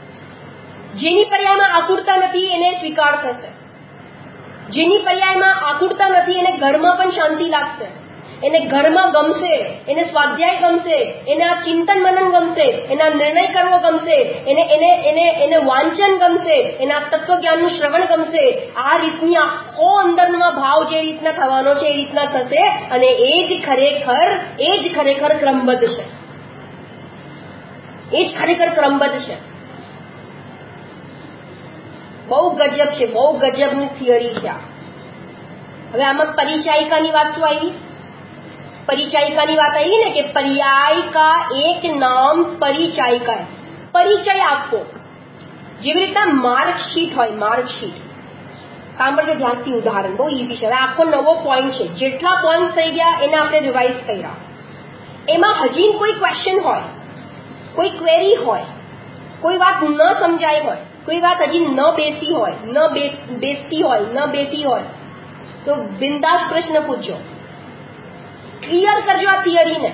[SPEAKER 1] જેની પર્યાયમાં આકુરતા નથી એને સ્વીકાર થશે, જેની પર્યાયમાં આકુરતા નથી એને ઘરમાં પણ શાંતિ લાગશે, એને ઘરમાં ગમશે, એને સ્વાધ્યાય ગમશે, એને આ ચિંતન મનન ગમશે, એને આ નિર્ણય કરવો ગમશે, એને એને એને એને વાંચન ગમશે, એને આ તત્વજ્ઞાનનું શ્રવણ ગમશે. આ રીતની આખો અંદરનો ભાવ જે રીતના થવાનો છે એ રીતના થશે, અને એ જ ખરેખર એ જ ખરેખર ક્રમબદ્ધ છે, એ જ ખરેખર ક્રમબદ્ધ છે. બહુ ગજબ છે, બહુ ગજબની થિયરી છે આ. હવે આમાં પરિચાયિકાની વાત શું આવી? પરિચાયિકાની વાત આવી ને કે પર્યાય કા એક નામ પરિચાયિકા, પરિચય આપવો. જેવી રીતના માર્કશીટ હોય, માર્કશીટ સાંભળજો ધ્યાનથી, ઉદાહરણ બહુ ઈઝી છે. હવે આખો નવો પોઈન્ટ છે, જેટલા પોઈન્ટ થઈ ગયા એને આપણે રિવાઇઝ કર્યા. એમાં હજી કોઈ ક્વેશ્ચન હોય, કોઈ ક્વેરી હોય, કોઈ વાત ન સમજાય હોય, કોઈ વાત હજી ન બેસી હોય, ન બેસતી હોય, ન બેઠી હોય, તો બિંદાસ પ્રશ્ન પૂછજો, ક્લિયર કરજો આ થિયરીને.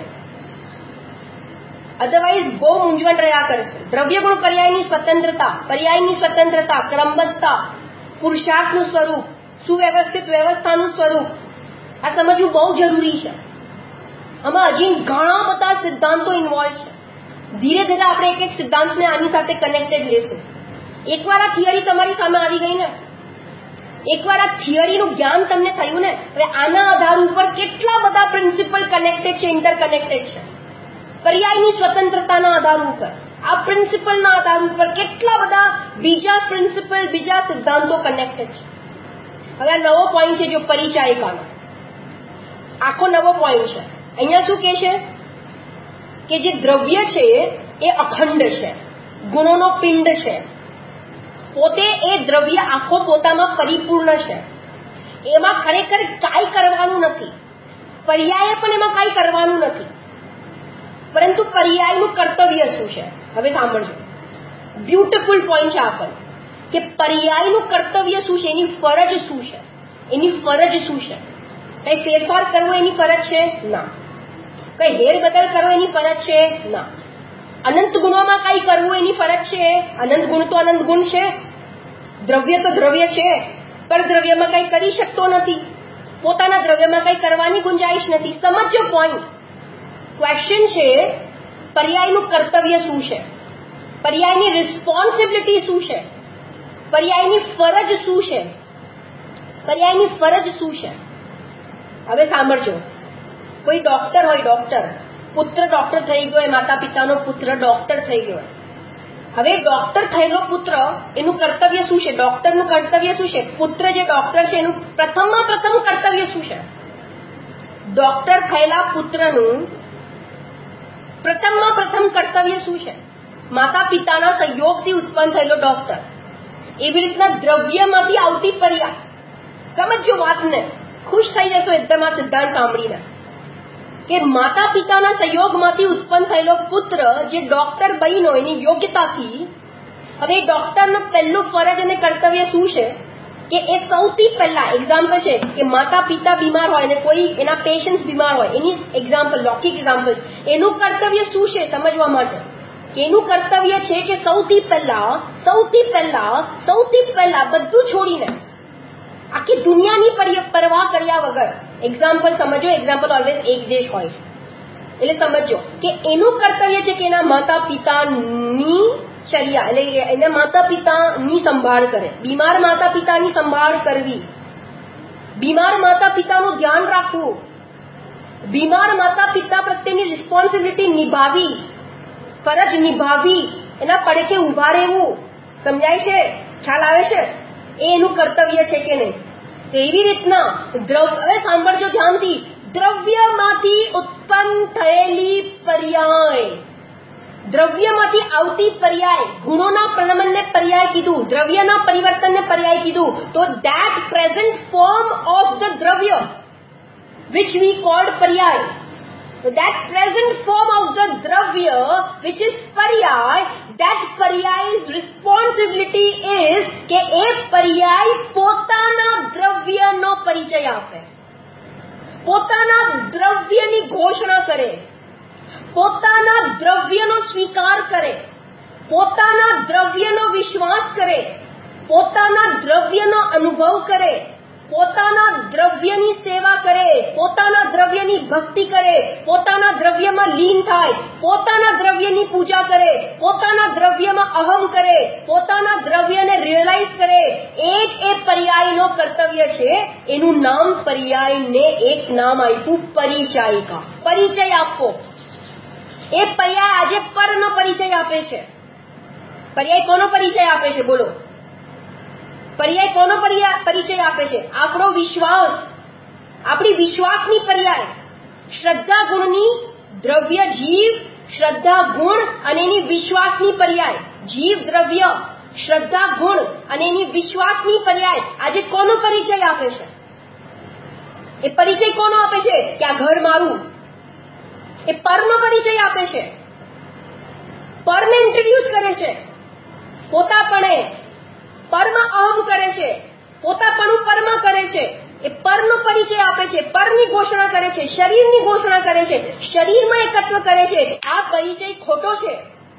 [SPEAKER 1] અધરવાઇઝ બહુ મૂંઝવણ રહ્યા કરશે. દ્રવ્ય ગુણ પર્યાયની સ્વતંત્રતા, પર્યાયની સ્વતંત્રતા, ક્રમબદ્ધતા, પુરુષાર્થનું સ્વરૂપ, સુવ્યવસ્થિત વ્યવસ્થાનું સ્વરૂપ, આ સમજવું બહુ જરૂરી છે. આમાં હજી ઘણા બધા સિદ્ધાંતો ઇન્વોલ્વ છે. ધીરે ધીરે આપણે એક એક સિદ્ધાંતને આની સાથે કનેક્ટેડ લેશું. એકવાર આ થિયરી તમારી સામે આવી ગઈ ને, એકવાર આ થિયરીનું જ્ઞાન તમને થયું ને, હવે આના આધાર ઉપર કેટલા બધા પ્રિન્સિપલ કનેક્ટેડ છે, ઇન્ટરકનેક્ટેડ છે. પર્યાયની સ્વતંત્રતાના આધાર ઉપર, આ પ્રિન્સિપલના આધાર ઉપર કેટલા બધા બીજા પ્રિન્સિપલ, બીજા સિદ્ધાંતો કનેક્ટેડ છે. હવે આ નવો પોઈન્ટ છે, જો પરિચાયિકાનો આખો નવો પોઈન્ટ છે. અહીંયા શું કે છે કે જે દ્રવ્ય છે એ અખંડ છે, ગુણોનો પિંડ છે, પોતે એ દ્રવ્ય આખો પોતામાં પરિપૂર્ણ છે, એમાં ખરેખર કાંઈ કરવાનું નથી, પર્યાય પણ એમાં કાંઈ કરવાનું નથી, પરંતુ પર્યાયનું કર્તવ્ય શું છે? હવે સાંભળજો, બ્યુટીફુલ પોઈન્ટ છે આપણને કે પર્યાયનું કર્તવ્ય શું છે, એની ફરજ શું છે, એની ફરજ શું છે? કઈ ફેરફાર કરવો એની ફરજ છે? ના. કઈ હેર બદલ કરવો એની ફરજ છે? ના. અનંત ગુણોમાં કઈ કરવું એની ફરજ છે? અનંત ગુણ તો અનંત ગુણ છે, દ્રવ્ય તો દ્રવ્ય છે, પણ દ્રવ્યમાં કંઈ કરી શકતો નથી, પોતાના દ્રવ્યમાં કંઈ કરવાની ગુંજાઈશ નથી. સમજો પોઈન્ટ. ક્વેશ્ચન છે પર્યાયનું કર્તવ્ય શું છે, પર્યાયની રિસ્પોન્સિબિલિટી શું છે, પર્યાયની ફરજ શું છે, પર્યાયની ફરજ શું છે. હવે સાંભળજો. કોઈ ડોક્ટર હોય, ડોક્ટર પુત્ર ડોક્ટર થઈ ગયો, માતા પિતાનો પુત્ર ડોક્ટર થઈ ગયો. હવે ડોક્ટર થયેલો પુત્ર એનું કર્તવ્ય શું છે, ડોક્ટરનું કર્તવ્ય શું છે, પુત્ર જે ડોક્ટર છે એનું પ્રથમમાં પ્રથમ કર્તવ્ય શું છે. ડોક્ટર થયેલા પુત્રનું પ્રથમમાં પ્રથમ કર્તવ્ય શું છે. માતા પિતાના સહયોગથી ઉત્પન્ન થયેલો ડોક્ટર. એવી રીતના દ્રવ્યમાંથી આવતી પર્યાય. સમજો વાતને, ખુશ થઈ જશો એકદમ આ સિદ્ધાંત સાંભળીને કે માતા પિતાના સહયોગમાંથી ઉત્પન્ન થયેલો પુત્ર જે ડોક્ટર બન્યો એની યોગ્યતાથી. હવે ડોક્ટરનો પહેલું ફરજ અને કર્તવ્ય શું છે કે એ સૌથી પહેલા એક્ઝામ્પલ છે કે માતા પિતા બીમાર હોય અને કોઈ એના પેશન્ટ બીમાર હોય, એની એક્ઝામ્પલ, લૌકિક એક્ઝામ્પલ. એનું કર્તવ્ય શું છે સમજવા માટે કે એનું કર્તવ્ય છે કે સૌથી પહેલા સૌથી પહેલા સૌથી પહેલા બધું છોડીને આખી દુનિયાની પરવાહ કર્યા વગર, એક્ઝામ્પલ સમજો, એક્ઝામ્પલ ઓલવેઝ એક દેશ હોય, એટલે સમજો કે એનું કર્તવ્ય છે કે એના માતા પિતાની ચર્યા, એટલે એના માતા પિતાની સંભાળ કરે. બીમાર માતા પિતાની સંભાળ કરવી, બીમાર માતા પિતાનું ધ્યાન રાખવું, બીમાર માતા પિતા પ્રત્યેની રિસ્પોન્સિબિલિટી નિભાવી, ફરજ નિભાવી, એના પડખે ઉભા રહેવું. સમજાય છે? ખ્યાલ આવે છે? એ એનું કર્તવ્ય છે કે નહીં. તો એવી રીતના દ્રવ્ય, હવે સાંભળજો ધ્યાનથી, દ્રવ્યમાંથી ઉત્પન્ન થયેલી પર્યાય, દ્રવ્યમાંથી આવતી પર્યાય, ગુણોના પ્રણમનને પર્યાય કીધું, દ્રવ્યના પરિવર્તનને પર્યાય કીધું. તો that present form of the દ્રવ્ય which we called પર્યાય, so that present form of the દ્રવ્ય which is પર્યાય, that પર્યાય's responsibility is કે એ પર્યાય પોતાના દ્રવ્યનો પરિચય આપે, પોતાના દ્રવ્યની ઘોષણા કરે, પોતાના દ્રવ્યનો સ્વીકાર કરે, પોતાના દ્રવ્યનો વિશ્વાસ કરે, પોતાના દ્રવ્યનો અનુભવ કરે, પોતાના દ્રવ્યની સેવા કરે, પોતાના દ્રવ્યની ભક્તિ કરે, પોતાના દ્રવ્યમાં લીન થાય, પોતાના દ્રવ્યની પૂજા કરે, પોતાના દ્રવ્યમાં અહમ કરે, પોતાના દ્રવ્યને રિયલાઇઝ કરે. એ જ એ પર્યાયનો કર્તવ્ય છે. એનું નામ પર્યાયને એક નામ આપ્યું પરિચાયિકા, પરિચય આપવો. એ પર્યાય આજે પરનો પરિચય આપે છે. પર્યાય કોનો પરિચય આપે છે બોલો? પર્યાય કોનો પરિચય આપે છે? આપણો વિશ્વાસ, આપણી વિશ્વાસની પર્યાય, શ્રદ્ધા ગુણની, દ્રવ્ય જીવ, શ્રદ્ધા ગુણ અને એની વિશ્વાસની પર્યાય. જીવ, દ્રવ્ય, શ્રદ્ધા ગુણ અને એની વિશ્વાસની પર્યાય આજે કોનો પરિચય આપે છે? એ પરિચય કોનો આપે છે કે આ ઘર મારું? એ પરનો પરિચય આપે છે, પરને ઇન્ટ્રોડ્યુસ કરે છે. પોતાપણે પરમાં અહમ કરે છે, પોતાપણું પરમાં કરે છે. એ પરનો પરિચય આપે છે, પરની ઘોષણા કરે છે, શરીરની ઘોષણા કરે છે, શરીરમાં એકત્વ કરે છે. આ પરિચય ખોટો છે,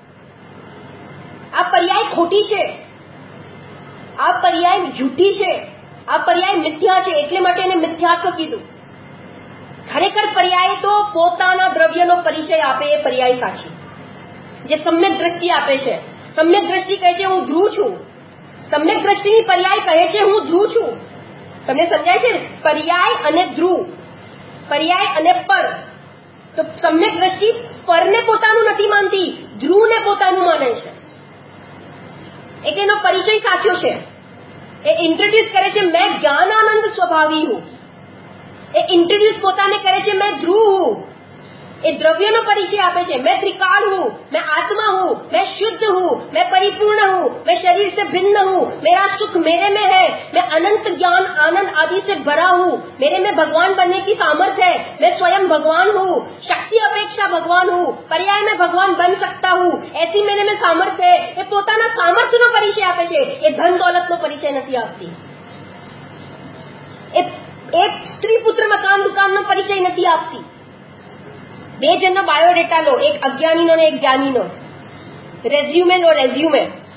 [SPEAKER 1] આ પર્યાય ખોટી છે, આ પર્યાય જૂઠી છે, આ પર્યાય મિથ્યા છે. એટલે માટે એને મિથ્યાત્વ કીધું. ખરેખર પર્યાય તો પોતાના દ્રવ્યનો પરિચય આપે, એ પર્યાય સાચી, જે સમ્યક દ્રષ્ટિ આપે છે. સમ્યક દ્રષ્ટિ કહે છે હું ધ્રુવ છું. સમ્યક દ્રષ્ટિની પર્યાય કહે છે હું ધ્રુવ છું. તમને સમજાય છે? પર્યાય અને ધ્રુવ, પર્યાય અને પર. તો સમ્યક દ્રષ્ટિ પરને પોતાનું નથી માનતી, ધ્રુવને પોતાનું માને છે. એટલે એનો પરિચય સાચો છે. એ ઇન્ટ્રોડ્યુસ કરે છે મેં જ્ઞાનાનંદ સ્વભાવી હું. એ ઇન્ટ્રોડ્યુસ પોતાને કરે છે મેં ધ્રુવ હું. એ દ્રવ્યનો પરિચય આપે છે मैं त्रिकाल हूँ, मैं आत्मा हूँ, मैं शुद्ध हूँ, मैं परिपूर्ण हूँ, मैं शरीर से भिन्न हूँ, मेरा सुख मेरे में है, मैं अनंत ज्ञान आनंद आदि से भरा हूँ, मेरे में भगवान बनने की सामर्थ्य है, मैं स्वयं भगवान हूँ, शक्ति अपेक्षा भगवान हूँ, पर्याय में भगवान बन सकता हूँ, ऐसी मेरे में सामर्थ्य है. એ પોતાના સામર્થ્યનો પરિચય આપે છે. એ ધન દોલતનો પરિચય નથી આપતી. એ એક સ્ત્રી પુત્ર મકાન દુકાનનો પરિચય નથી આપતી. બે જણનો બાયોડેટા લો, એક અજ્ઞાનીનો ને એક જ્ઞાનીનો. રેઝ્યુમે લો, રેઝ્યુમે.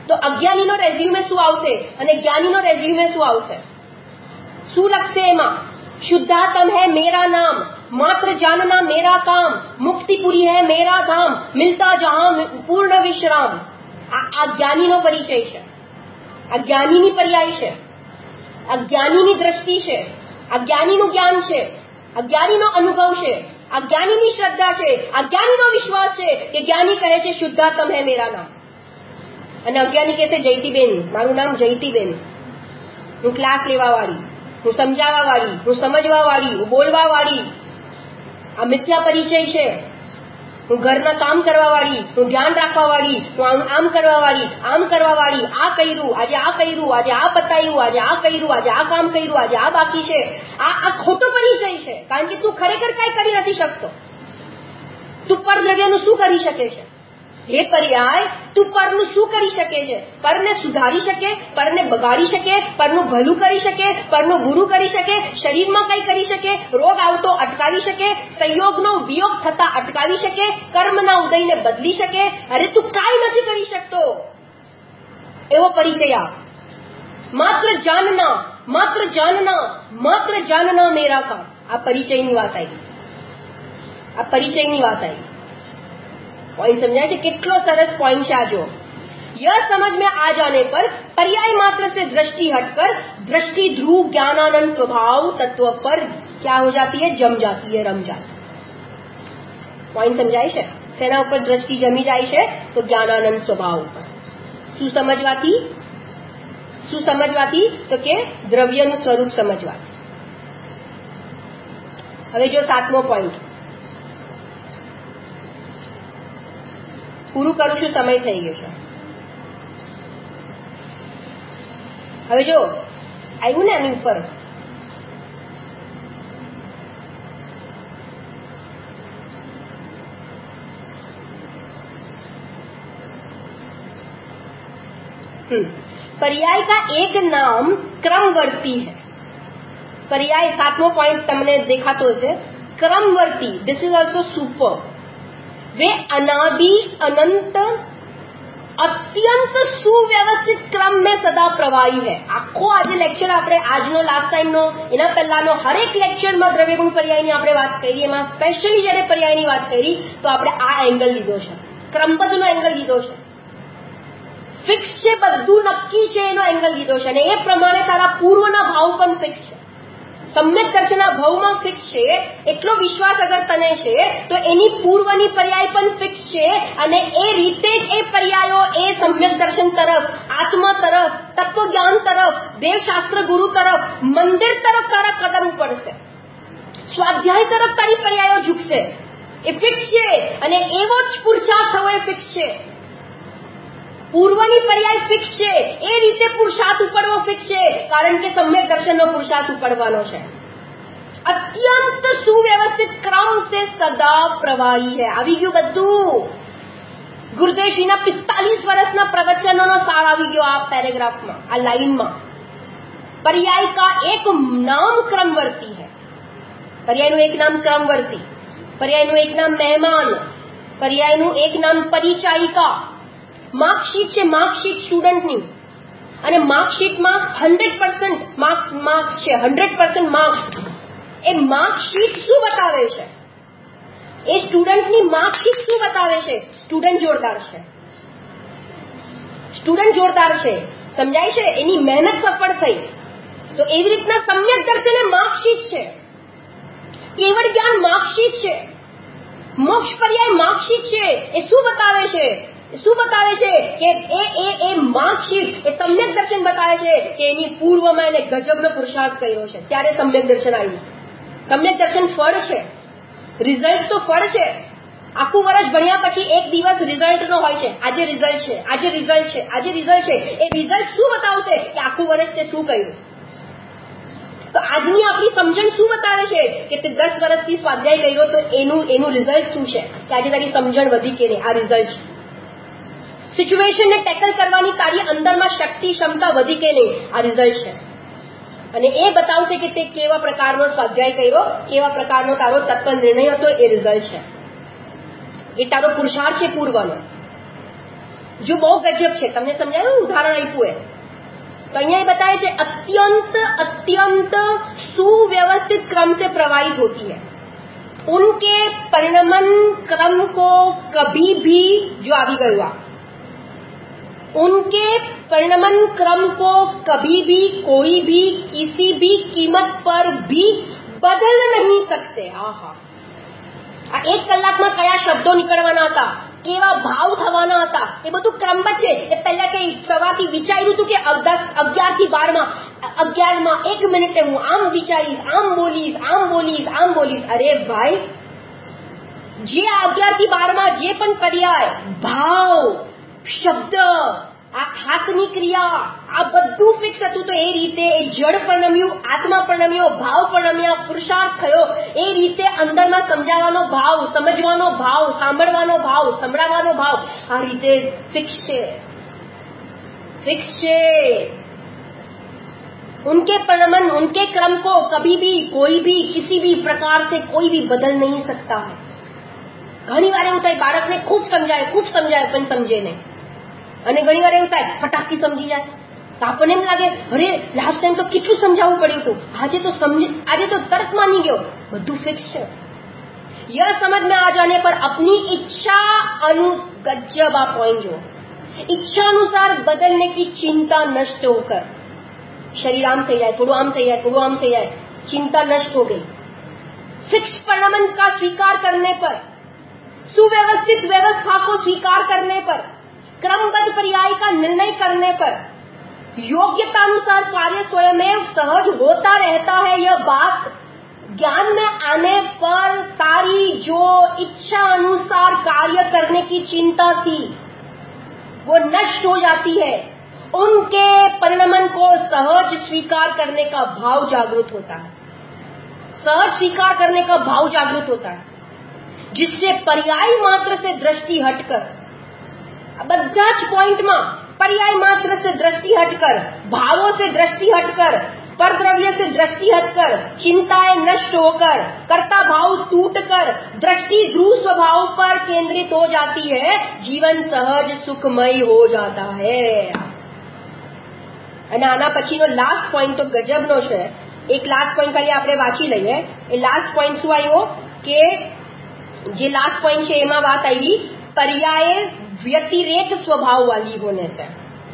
[SPEAKER 1] તો અજ્ઞાનીનો રેઝ્યુમે શું આવશે અને જ્ઞાનીનો રેઝ્યુમે શું આવશે? શું લખશે એમાં? शुद्धात्म है मेरा नाम, मात्र जानना मेरा काम, मुक्तिपुरी है मेरा धाम, मिलता जहां पूर्ण विश्राम. આ જ્ઞાનીનો પરિચય છે, આ જ્ઞાનીની પર્યાય છે, આ જ્ઞાનીની દ્રષ્ટિ છે, આ જ્ઞાનીનું જ્ઞાન છે, આ જ્ઞાનીનો અનુભવ છે, આ જ્ઞાનીની શ્રદ્ધા છે, આ જ્ઞાનીનો વિશ્વાસ છે કે જ્ઞાની કહે છે શુદ્ધાત્મ હે મેરા નામ. અને અજ્ઞાની કહે છે જયતીબેન, મારું નામ જયતીબેન, હું ક્લાસ લેવા વાળી, હું સમજાવવા વાળી, હું સમજવા વાળી, હું બોલવા વાળી. આ મિથ્યા પરિચય છે. હું ઘરના કામ કરવા વાળી, હું ધ્યાન રાખવા વાળી, હું આમ કરવા વાળી, આમ કરવા વાળી, આ કર્યું, આજે આ કર્યું, આજે આ પતાયું, આજે આ કર્યું, આજે આ કામ કર્યું, આજે આ બાકી છે. આ આ ખોટો પરિચય છે, કારણ કે તું ખરેખર કાંઈ કરી નથી શકતો. તું પરદ્રવ્યનું શું કરી શકે છે? હે પર્યાય, તું પરનું શું કરી શકે છે? પરને સુધારી શકે, પરને બગાડી શકે, પરનું ભલું કરી શકે, પરનું બુરું કરી શકે, શરીરમાં કંઈ કરી શકે, રોગ આવતો અટકાવી શકે, સંયોગનો વિયોગ થતા અટકાવી શકે, કર્મના ઉદયને બદલી શકે. અરે તું કાંઈ નથી કરી શકતો એવો પરિચય આપ. માત્ર જાનના, માત્ર જાનના, માત્ર જાનના મેરા કામ. આ પરિચયની વાત આવી, આ પરિચયની વાત આવી. पॉइंट समझाए थे? कितलो सरस पॉइंट है. जो यह समझ में आ जाने पर पर्याय मात्र से दृष्टि हटकर दृष्टि ध्रुव ज्ञानानंद स्वभाव तत्व पर क्या हो जाती है? जम जाती है, रम जाती है. पॉइंट समझाए છે? सेना ऊपर दृष्टि जमी जाए છે तो ज्ञानानंद स्वभाव पर શું સમજવાથી? શું સમજવાથી? તો કે દ્રવ્યનું સ્વરૂપ સમજવાથી. હવે જો સાતમો પોઈન્ટ પૂરું કરું છું, સમય થઈ ગયો છે. હવે જો આવ્યું ને આની ઉપર, पर्याय का एक नाम क्रमवर्ती है. पर्याय सातमो पॉइंट તમને દેખાતો હશે, क्रमवर्ती. This is also super. वे अनादि अनंत અત્યંત સુવ્યવસ્થિત ક્રમ में સદા પ્રવાહી है. આખો આજે લેક્ચર આપણે આજનો લાસ્ટ ટાઈમનો એના પહેલાનો હરેક લેક્ચરમાં દ્રવ્યગુણ પર્યાયની આપણે વાત કરી. એમાં સ્પેશિયલી જ્યારે પર્યાયની વાત કરી તો આપણે આ એંગલ લીધો છે, ક્રમબદ્ધનો એંગલ લીધો છે. ફિક્સ છે, બધું નક્કી છે એનો એંગલ લીધો છે. અને એ પ્રમાણે તારા પૂર્વના ભાવ પણ ફિક્સ છે. સમ્યક દર્શનના ભાવમાં ફિક્સ છે. એટલો વિશ્વાસ અગર તને છે તો એની પૂર્વની પર્યાય પણ ફિક્સ છે. અને એ રીતે જ એ પર્યાયો એ સમ્યક દર્શન તરફ, આત્મા તરફ, તત્વજ્ઞાન તરફ, દેવશાસ્ત્ર ગુરુ તરફ, મંદિર તરફ તારા કદમ પડશે, સ્વાધ્યાય તરફ તારી પર્યાયો ઝૂકશે. એ ફિક્સ છે. અને એવો જ પુરુષાર્થ થવો એ ફિક્સ છે. પૂર્વની પર્યાય ફિક્સ છે, એ રીતે પુરુષાર્થ ઉપડવો ફિક્સ છે, કારણ કે સમ્યક દર્શનનો પુરુષાર્થ ઉપડવાનો છે. અત્યંત સુવ્યવસ્થિત ક્રમ સે સદા પ્રવાહી है. આવી ગયું બધું. ગુરુદેવજીના પિસ્તાલીસ વર્ષના પ્રવચનોનો સાર આવી ગયો આ પેરેગ્રાફમાં, આ લાઈનમાં. पर्याय का एक नाम क्रमवर्ती है. पर्यायનું એક નામ ક્રમવર્તી, पर्यायનું એક નામ મહેમાન, पर्यायનું એક નામ પરિચાયિકા. માર્કશીટ છે, માર્કશીટ સ્ટુડન્ટની, અને માર્કશીટમાં હંડ્રેડ પર્સન્ટ માર્ક્સ માર્ક્સ છે, હંડ્રેડ પર્સન્ટ માર્ક્સ. એ માર્કશીટ શું બતાવે છે? એ સ્ટુડન્ટની માર્કશીટ શું બતાવે છે? સ્ટુડન્ટ જોરદાર છે, સ્ટુડન્ટ જોરદાર છે. સમજાય છે? એની મહેનત સફળ થઈ. તો એવી રીતના સમ્યક દર્શન એ માર્કશીટ છે, કેવળ જ્ઞાન માર્કશીટ છે, મોક્ષ પર્યાય માર્કશીટ છે. એ શું બતાવે છે? શું બતાવે છે કે એ એ એ માર્કશીટ એ સમ્યક દર્શન બતાવે છે કે એની પૂર્વમાં એને ગજબનો પુરુષાર્થ કર્યો છે, ત્યારે સમ્યક દર્શન આવ્યું. સમ્યક દર્શન ફળ છે, રિઝલ્ટ તો ફળ છે. આખું વર્ષ ભણ્યા પછી એક દિવસ રિઝલ્ટ નો હોય છે. આજે રિઝલ્ટ છે, આજે રિઝલ્ટ છે, આજે રિઝલ્ટ છે. એ રિઝલ્ટ શું બતાવશે કે આખું વર્ષ તે શું કર્યું? તો આજની આપણી સમજણ શું બતાવે છે કે તે દસ વર્ષથી સ્વાધ્યાય કર્યો તો એનું એનું રિઝલ્ટ શું છે કે આજે તારી સમજણ વધી કે નહીં? આ રિઝલ્ટ છે. સિચ્યુએશનને ટેકલ કરવાની તારી અંદરમાં શક્તિ ક્ષમતા વધી કે નહીં? આ રિઝલ્ટ છે. અને એ બતાવશે કે તે કેવા પ્રકારનો સ્વાધ્યાય કર્યો, કેવા પ્રકારનો તારો તત્વ નિર્ણય હતો. એ રિઝલ્ટ છે, એ તારો પુરુષાર્થ છે પૂર્વનો. जो બહુ ગજબ છે. તમને સમજાયું? ઉદાહરણ આપ્યું है तो અહીંયા ये बताया છે अत्यंत अत्यंत सुव्यवस्थित क्रम से प्रवाहित होती है. उनके परिणमन क्रम को कभी भी जो આવી ગયું આ उनके परिणमन क्रम को कभी भी कोई भी किसी भी कीमत पर भी बदल नहीं सकते. आहा, આ એક કલાકમાં કયા શબ્દો નીકળવાના હતા, કેવા ભાવ થવાના હતા, એ બધું ક્રમબદ્ધ છે. એ પહેલા કઈ સવારથી વિચાર્યું હતું કે અગિયાર થી બાર માં અગિયાર માં એક મિનિટે હું આમ વિચારીશ, આમ બોલીશ, આમ બોલીશ, આમ બોલીશ. અરે ભાઈ, જે અગિયાર થી બાર માં જે પણ પર્યાય, ભાવ, શબ્દ, આ હાથની ક્રિયા, આ બધું ફિક્સ હતું. તો એ રીતે એ જડ પરણમ્યું, આત્મા પરણમ્યો, ભાવ પરણમ્યા, પુરુષાર્થ થયો. એ રીતે અંદરમાં સમજાવવાનો ભાવ, સમજવાનો ભાવ, સાંભળવાનો ભાવ, સંભળાવવાનો ભાવ, આ રીતે ફિક્સ છે, ફિક્સ છે. उनके परिणमन, उनके क्रम को कभी भी कोई भी किसी भी प्रकार से कोई भी बदल नहीं सकता है. ઘણી વાર એવું થાય બાળકને ખૂબ સમજાય, ખૂબ સમજાય પણ સમજે નહીં. અને ઘણી વાર એવું થાય ફટાકથી સમજી જાય. તો આપણને એમ લાગે અરે લાસ્ટ ટાઈમ તો કેટલું સમજાવવું પડ્યું હતું, આજે તો સમજી, આજે તો તરત માની ગયો. બધું ફિક્સ છે. यह समझ में आ जाने पर अपनी इच्छा अनु गजब आ पॉइंट जो इच्छा अनुसार बदलने की चिंता नष्ट होकर शरीर आम થઈ જાય, થોડું આમ થઈ જાય, થોડું આમ થઈ જાય, चिंता नष्ट हो गई. फिक्स परिणमन का स्वीकार करने पर, सुव्यवस्थित व्यवस्था को स्वीकार करने पर, क्रमबद्ध पर्याय का निर्णय करने पर, योग्यता अनुसार कार्य स्वयं सहज होता रहता है. यह बात ज्ञान में आने पर सारी जो इच्छा अनुसार कार्य करने की चिंता थी वो नष्ट हो जाती है. उनके परिणमन को सहज स्वीकार करने का भाव जागृत होता है. सहज स्वीकार करने का भाव जागृत होता है, जिससे पर्याय मात्र से दृष्टि हटकर, બધા જ પોઈન્ટમાં पर्याय मात्र से दृष्टि हटकर, भावों से दृष्टि हटकर, परद्रव्य से दृष्टि हटकर, चिंताएं नष्ट होकर, कर्ता भाव टूटकर दृष्टि ध्रुव स्वभाव पर केंद्रित हो जाती है. जीवन सहज सुखमय हो जाता है. અને આના પછીનો લાસ્ટ પોઈન્ટ તો ગજબનો છે. એક લાસ્ટ પોઈન્ટ ખાલી આપણે વાંચી લઈએ. એ લાસ્ટ પોઈન્ટ શું આવ્યો કે જે લાસ્ટ પોઈન્ટ છે એમાં વાત આવી पर्याय व्यतिरेक स्वभाव वाली होने से,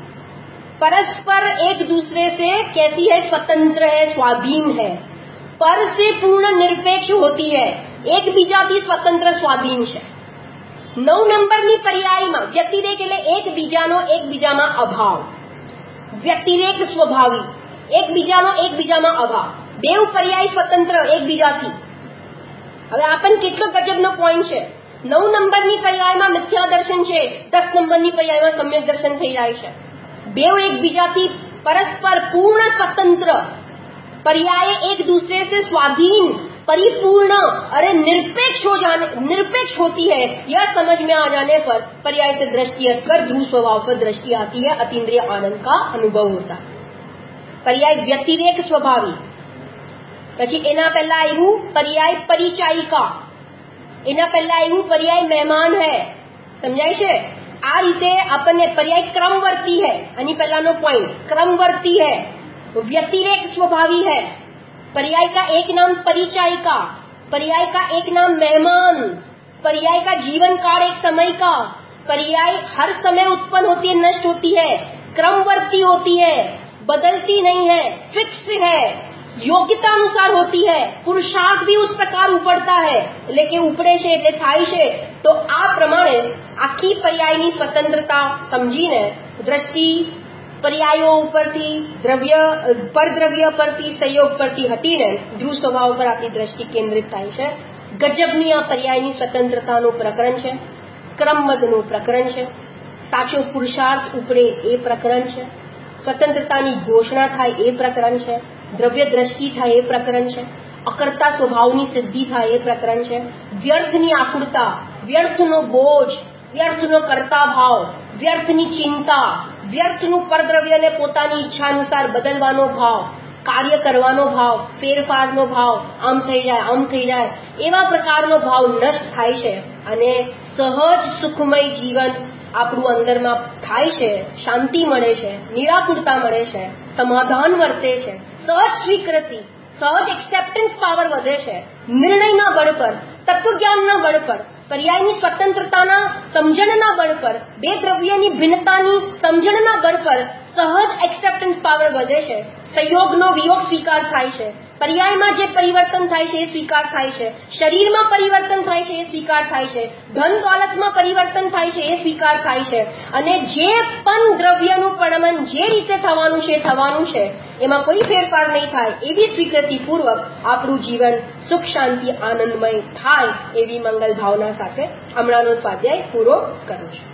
[SPEAKER 1] परस्पर एक दूसरे से कैसी है, स्वतंत्र है, स्वाधीन है, पर से पूर्ण निरपेक्ष होती है, एक बीजाથી स्वतंत्र સ્વાધીન છે. નવ નંબરની પર્યાયમાં વ્યતિરેક એટલે એક બીજાનો એક બીજામાં અભાવ, વ્યતિરેક સ્વભાવી, એક બીજાનો એક બીજામાં અભાવ, બેવ પર્યાય સ્વતંત્ર એકબીજાથી. હવે આ પણ કેટલો ગજબનો પોઈન્ટ છે. નવ નંબરની પર્યાયમાં મિથ્યા દર્શન છે, દસ નંબરની પર્યાયમાં સમ્યક દર્શન થઈ જાય છે. બેવ એકબીજાથી પરસ્पर पूर्ण स्वतंत्र, पर्याय एक दूसरे से स्वाधीन, परिपूर्ण, अरे निरपेक्ष हो जाने, निरपेक्ष होती है. यह समझ में आ जाने पर पर्याय से दृष्टि हटकर ध्रुव स्वभाव पर दृष्टि आती है. अतीन्द्रिय आनंद का अनुभव होता है. पर्याय व्यतिरेक स्वभावी. પછી એના પહેલા આવ્યું पर्याय परिचायिका, એના પહેલા આવ્યું पर्याय મહેમાન है. સમજાય છે? આ રીતે આપણને पर्याय क्रमवर्ती है. આની પહેલાનો પોઈન્ટ क्रमवर्ती है, व्यतिरेक स्वभावी है. पर्याय का एक नाम परिचायिका, पर्याय का एक नाम मेहमान, पर्याय का जीवन काल एक समय का, पर्याय हर समय उत्पन्न होती है, नष्ट होती है, क्रमवर्ती होती है, बदलती नहीं है, फिक्स है, योग्यता अनुसार होती है, पुरुषार्थ भी उस प्रकार उपड़ता है. એટલે કે ઉપડે છે એટલે થાય છે. તો આ પ્રમાણે આખી પર્યાયની સ્વતંત્રતા સમજીને દ્રષ્ટિ पर्यायों ઉપરથી દ્રવ્ય પરદ્રવ્ય પરથી સંયોગ પરથી હટીને ધ્રુવ સ્વભાવ પર આપણી દ્રષ્ટિ કેન્દ્રિત થાય છે. ગજબની આ પર્યાયની સ્વતંત્રતાનું પ્રકરણ છે, ક્રમબદ્ધનું પ્રકરણ છે, સાચો પુરુષાર્થ ઉપડે એ પ્રકરણ છે, સ્વતંત્રતાની ઘોષણા થાય એ પ્રકરણ છે, દ્રવ્ય દ્રષ્ટિ થાય એ પ્રકરણ છે, અકર્તા સ્વભાવની સિદ્ધિ થાય એ પ્રકરણ છે, વ્યર્થની આકુળતા, વ્યર્થનો બોજ, વ્યર્થનો કર્તા ભાવ, વ્યર્થની ચિંતા, વ્યર્થનું પરદ્રવ્યને પોતાની ઈચ્છા અનુસાર બદલવાનો ભાવ, કાર્ય કરવાનો ભાવ, ફેરફારનો ભાવ, આમ થઈ જાય આમ થઈ જાય એવા પ્રકારનો ભાવ નષ્ટ થાય છે અને સહજ સુખમય જીવન આપણું અંદરમાં થાય છે, શાંતિ મળે છે, નિરાકુરતા મળે છે, સમાધાન વર્તે છે, સહજ સ્વીકૃતિ, સહજ એક્સેપ્ટન્સ પાવર વધે છે, નિર્ણયના બળ પર, તત્વજ્ઞાનના બળ પર, પર્યાયની સ્વતંત્રતાના સમજણના બળ પર, બે દ્રવ્યની ભિન્નતાની સમજણના બળ પર સહજ એક્સેપ્ટન્સ પાવર વધે છે, સંયોગનો વિયોગ સ્વીકાર થાય છે, પર્યાયમાં જે પરિવર્તન થાય છે એ સ્વીકાર થાય છે, શરીરમાં પરિવર્તન થાય છે એ સ્વીકાર થાય છે, ધન દોલતમાં પરિવર્તન થાય છે એ સ્વીકાર થાય છે, અને જે પણ દ્રવ્યનું પરિણમન જે રીતે થવાનું છે થવાનું છે એમાં કોઈ ફેરફાર નહીં થાય એવી સ્વીકૃતિપૂર્વક આપણું જીવન સુખ શાંતિ આનંદમય થાય એવી મંગલ ભાવના સાથે હમણાંનો સ્વાધ્યાય પૂરો કરું છું.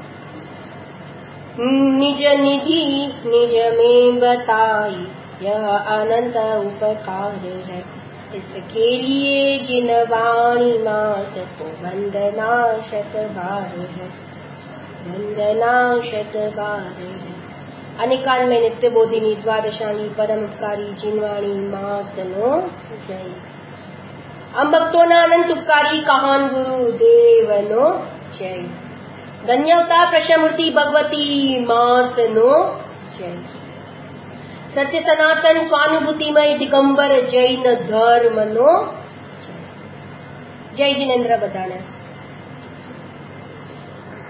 [SPEAKER 1] निज निधि निज में बताई यह अनंत उपकार है, इसके लिए जिन वाणी मात को वंदना शत बार है, वंदना शत बार है. अनेकान्मय नित्य बोधिनी द्वादशानी परम उपकारी जिनवाणी मातनो जय. आम भक्तों अनंत उपकारी कहान गुरु देवनो जय. धन्यवता प्रशमूर्ति भगवती मातनो जय. सत्य सनातन स्वानुभूतिमय दिगंबर जैन धर्मनो जय. जय जिनेन्द्र बधाने.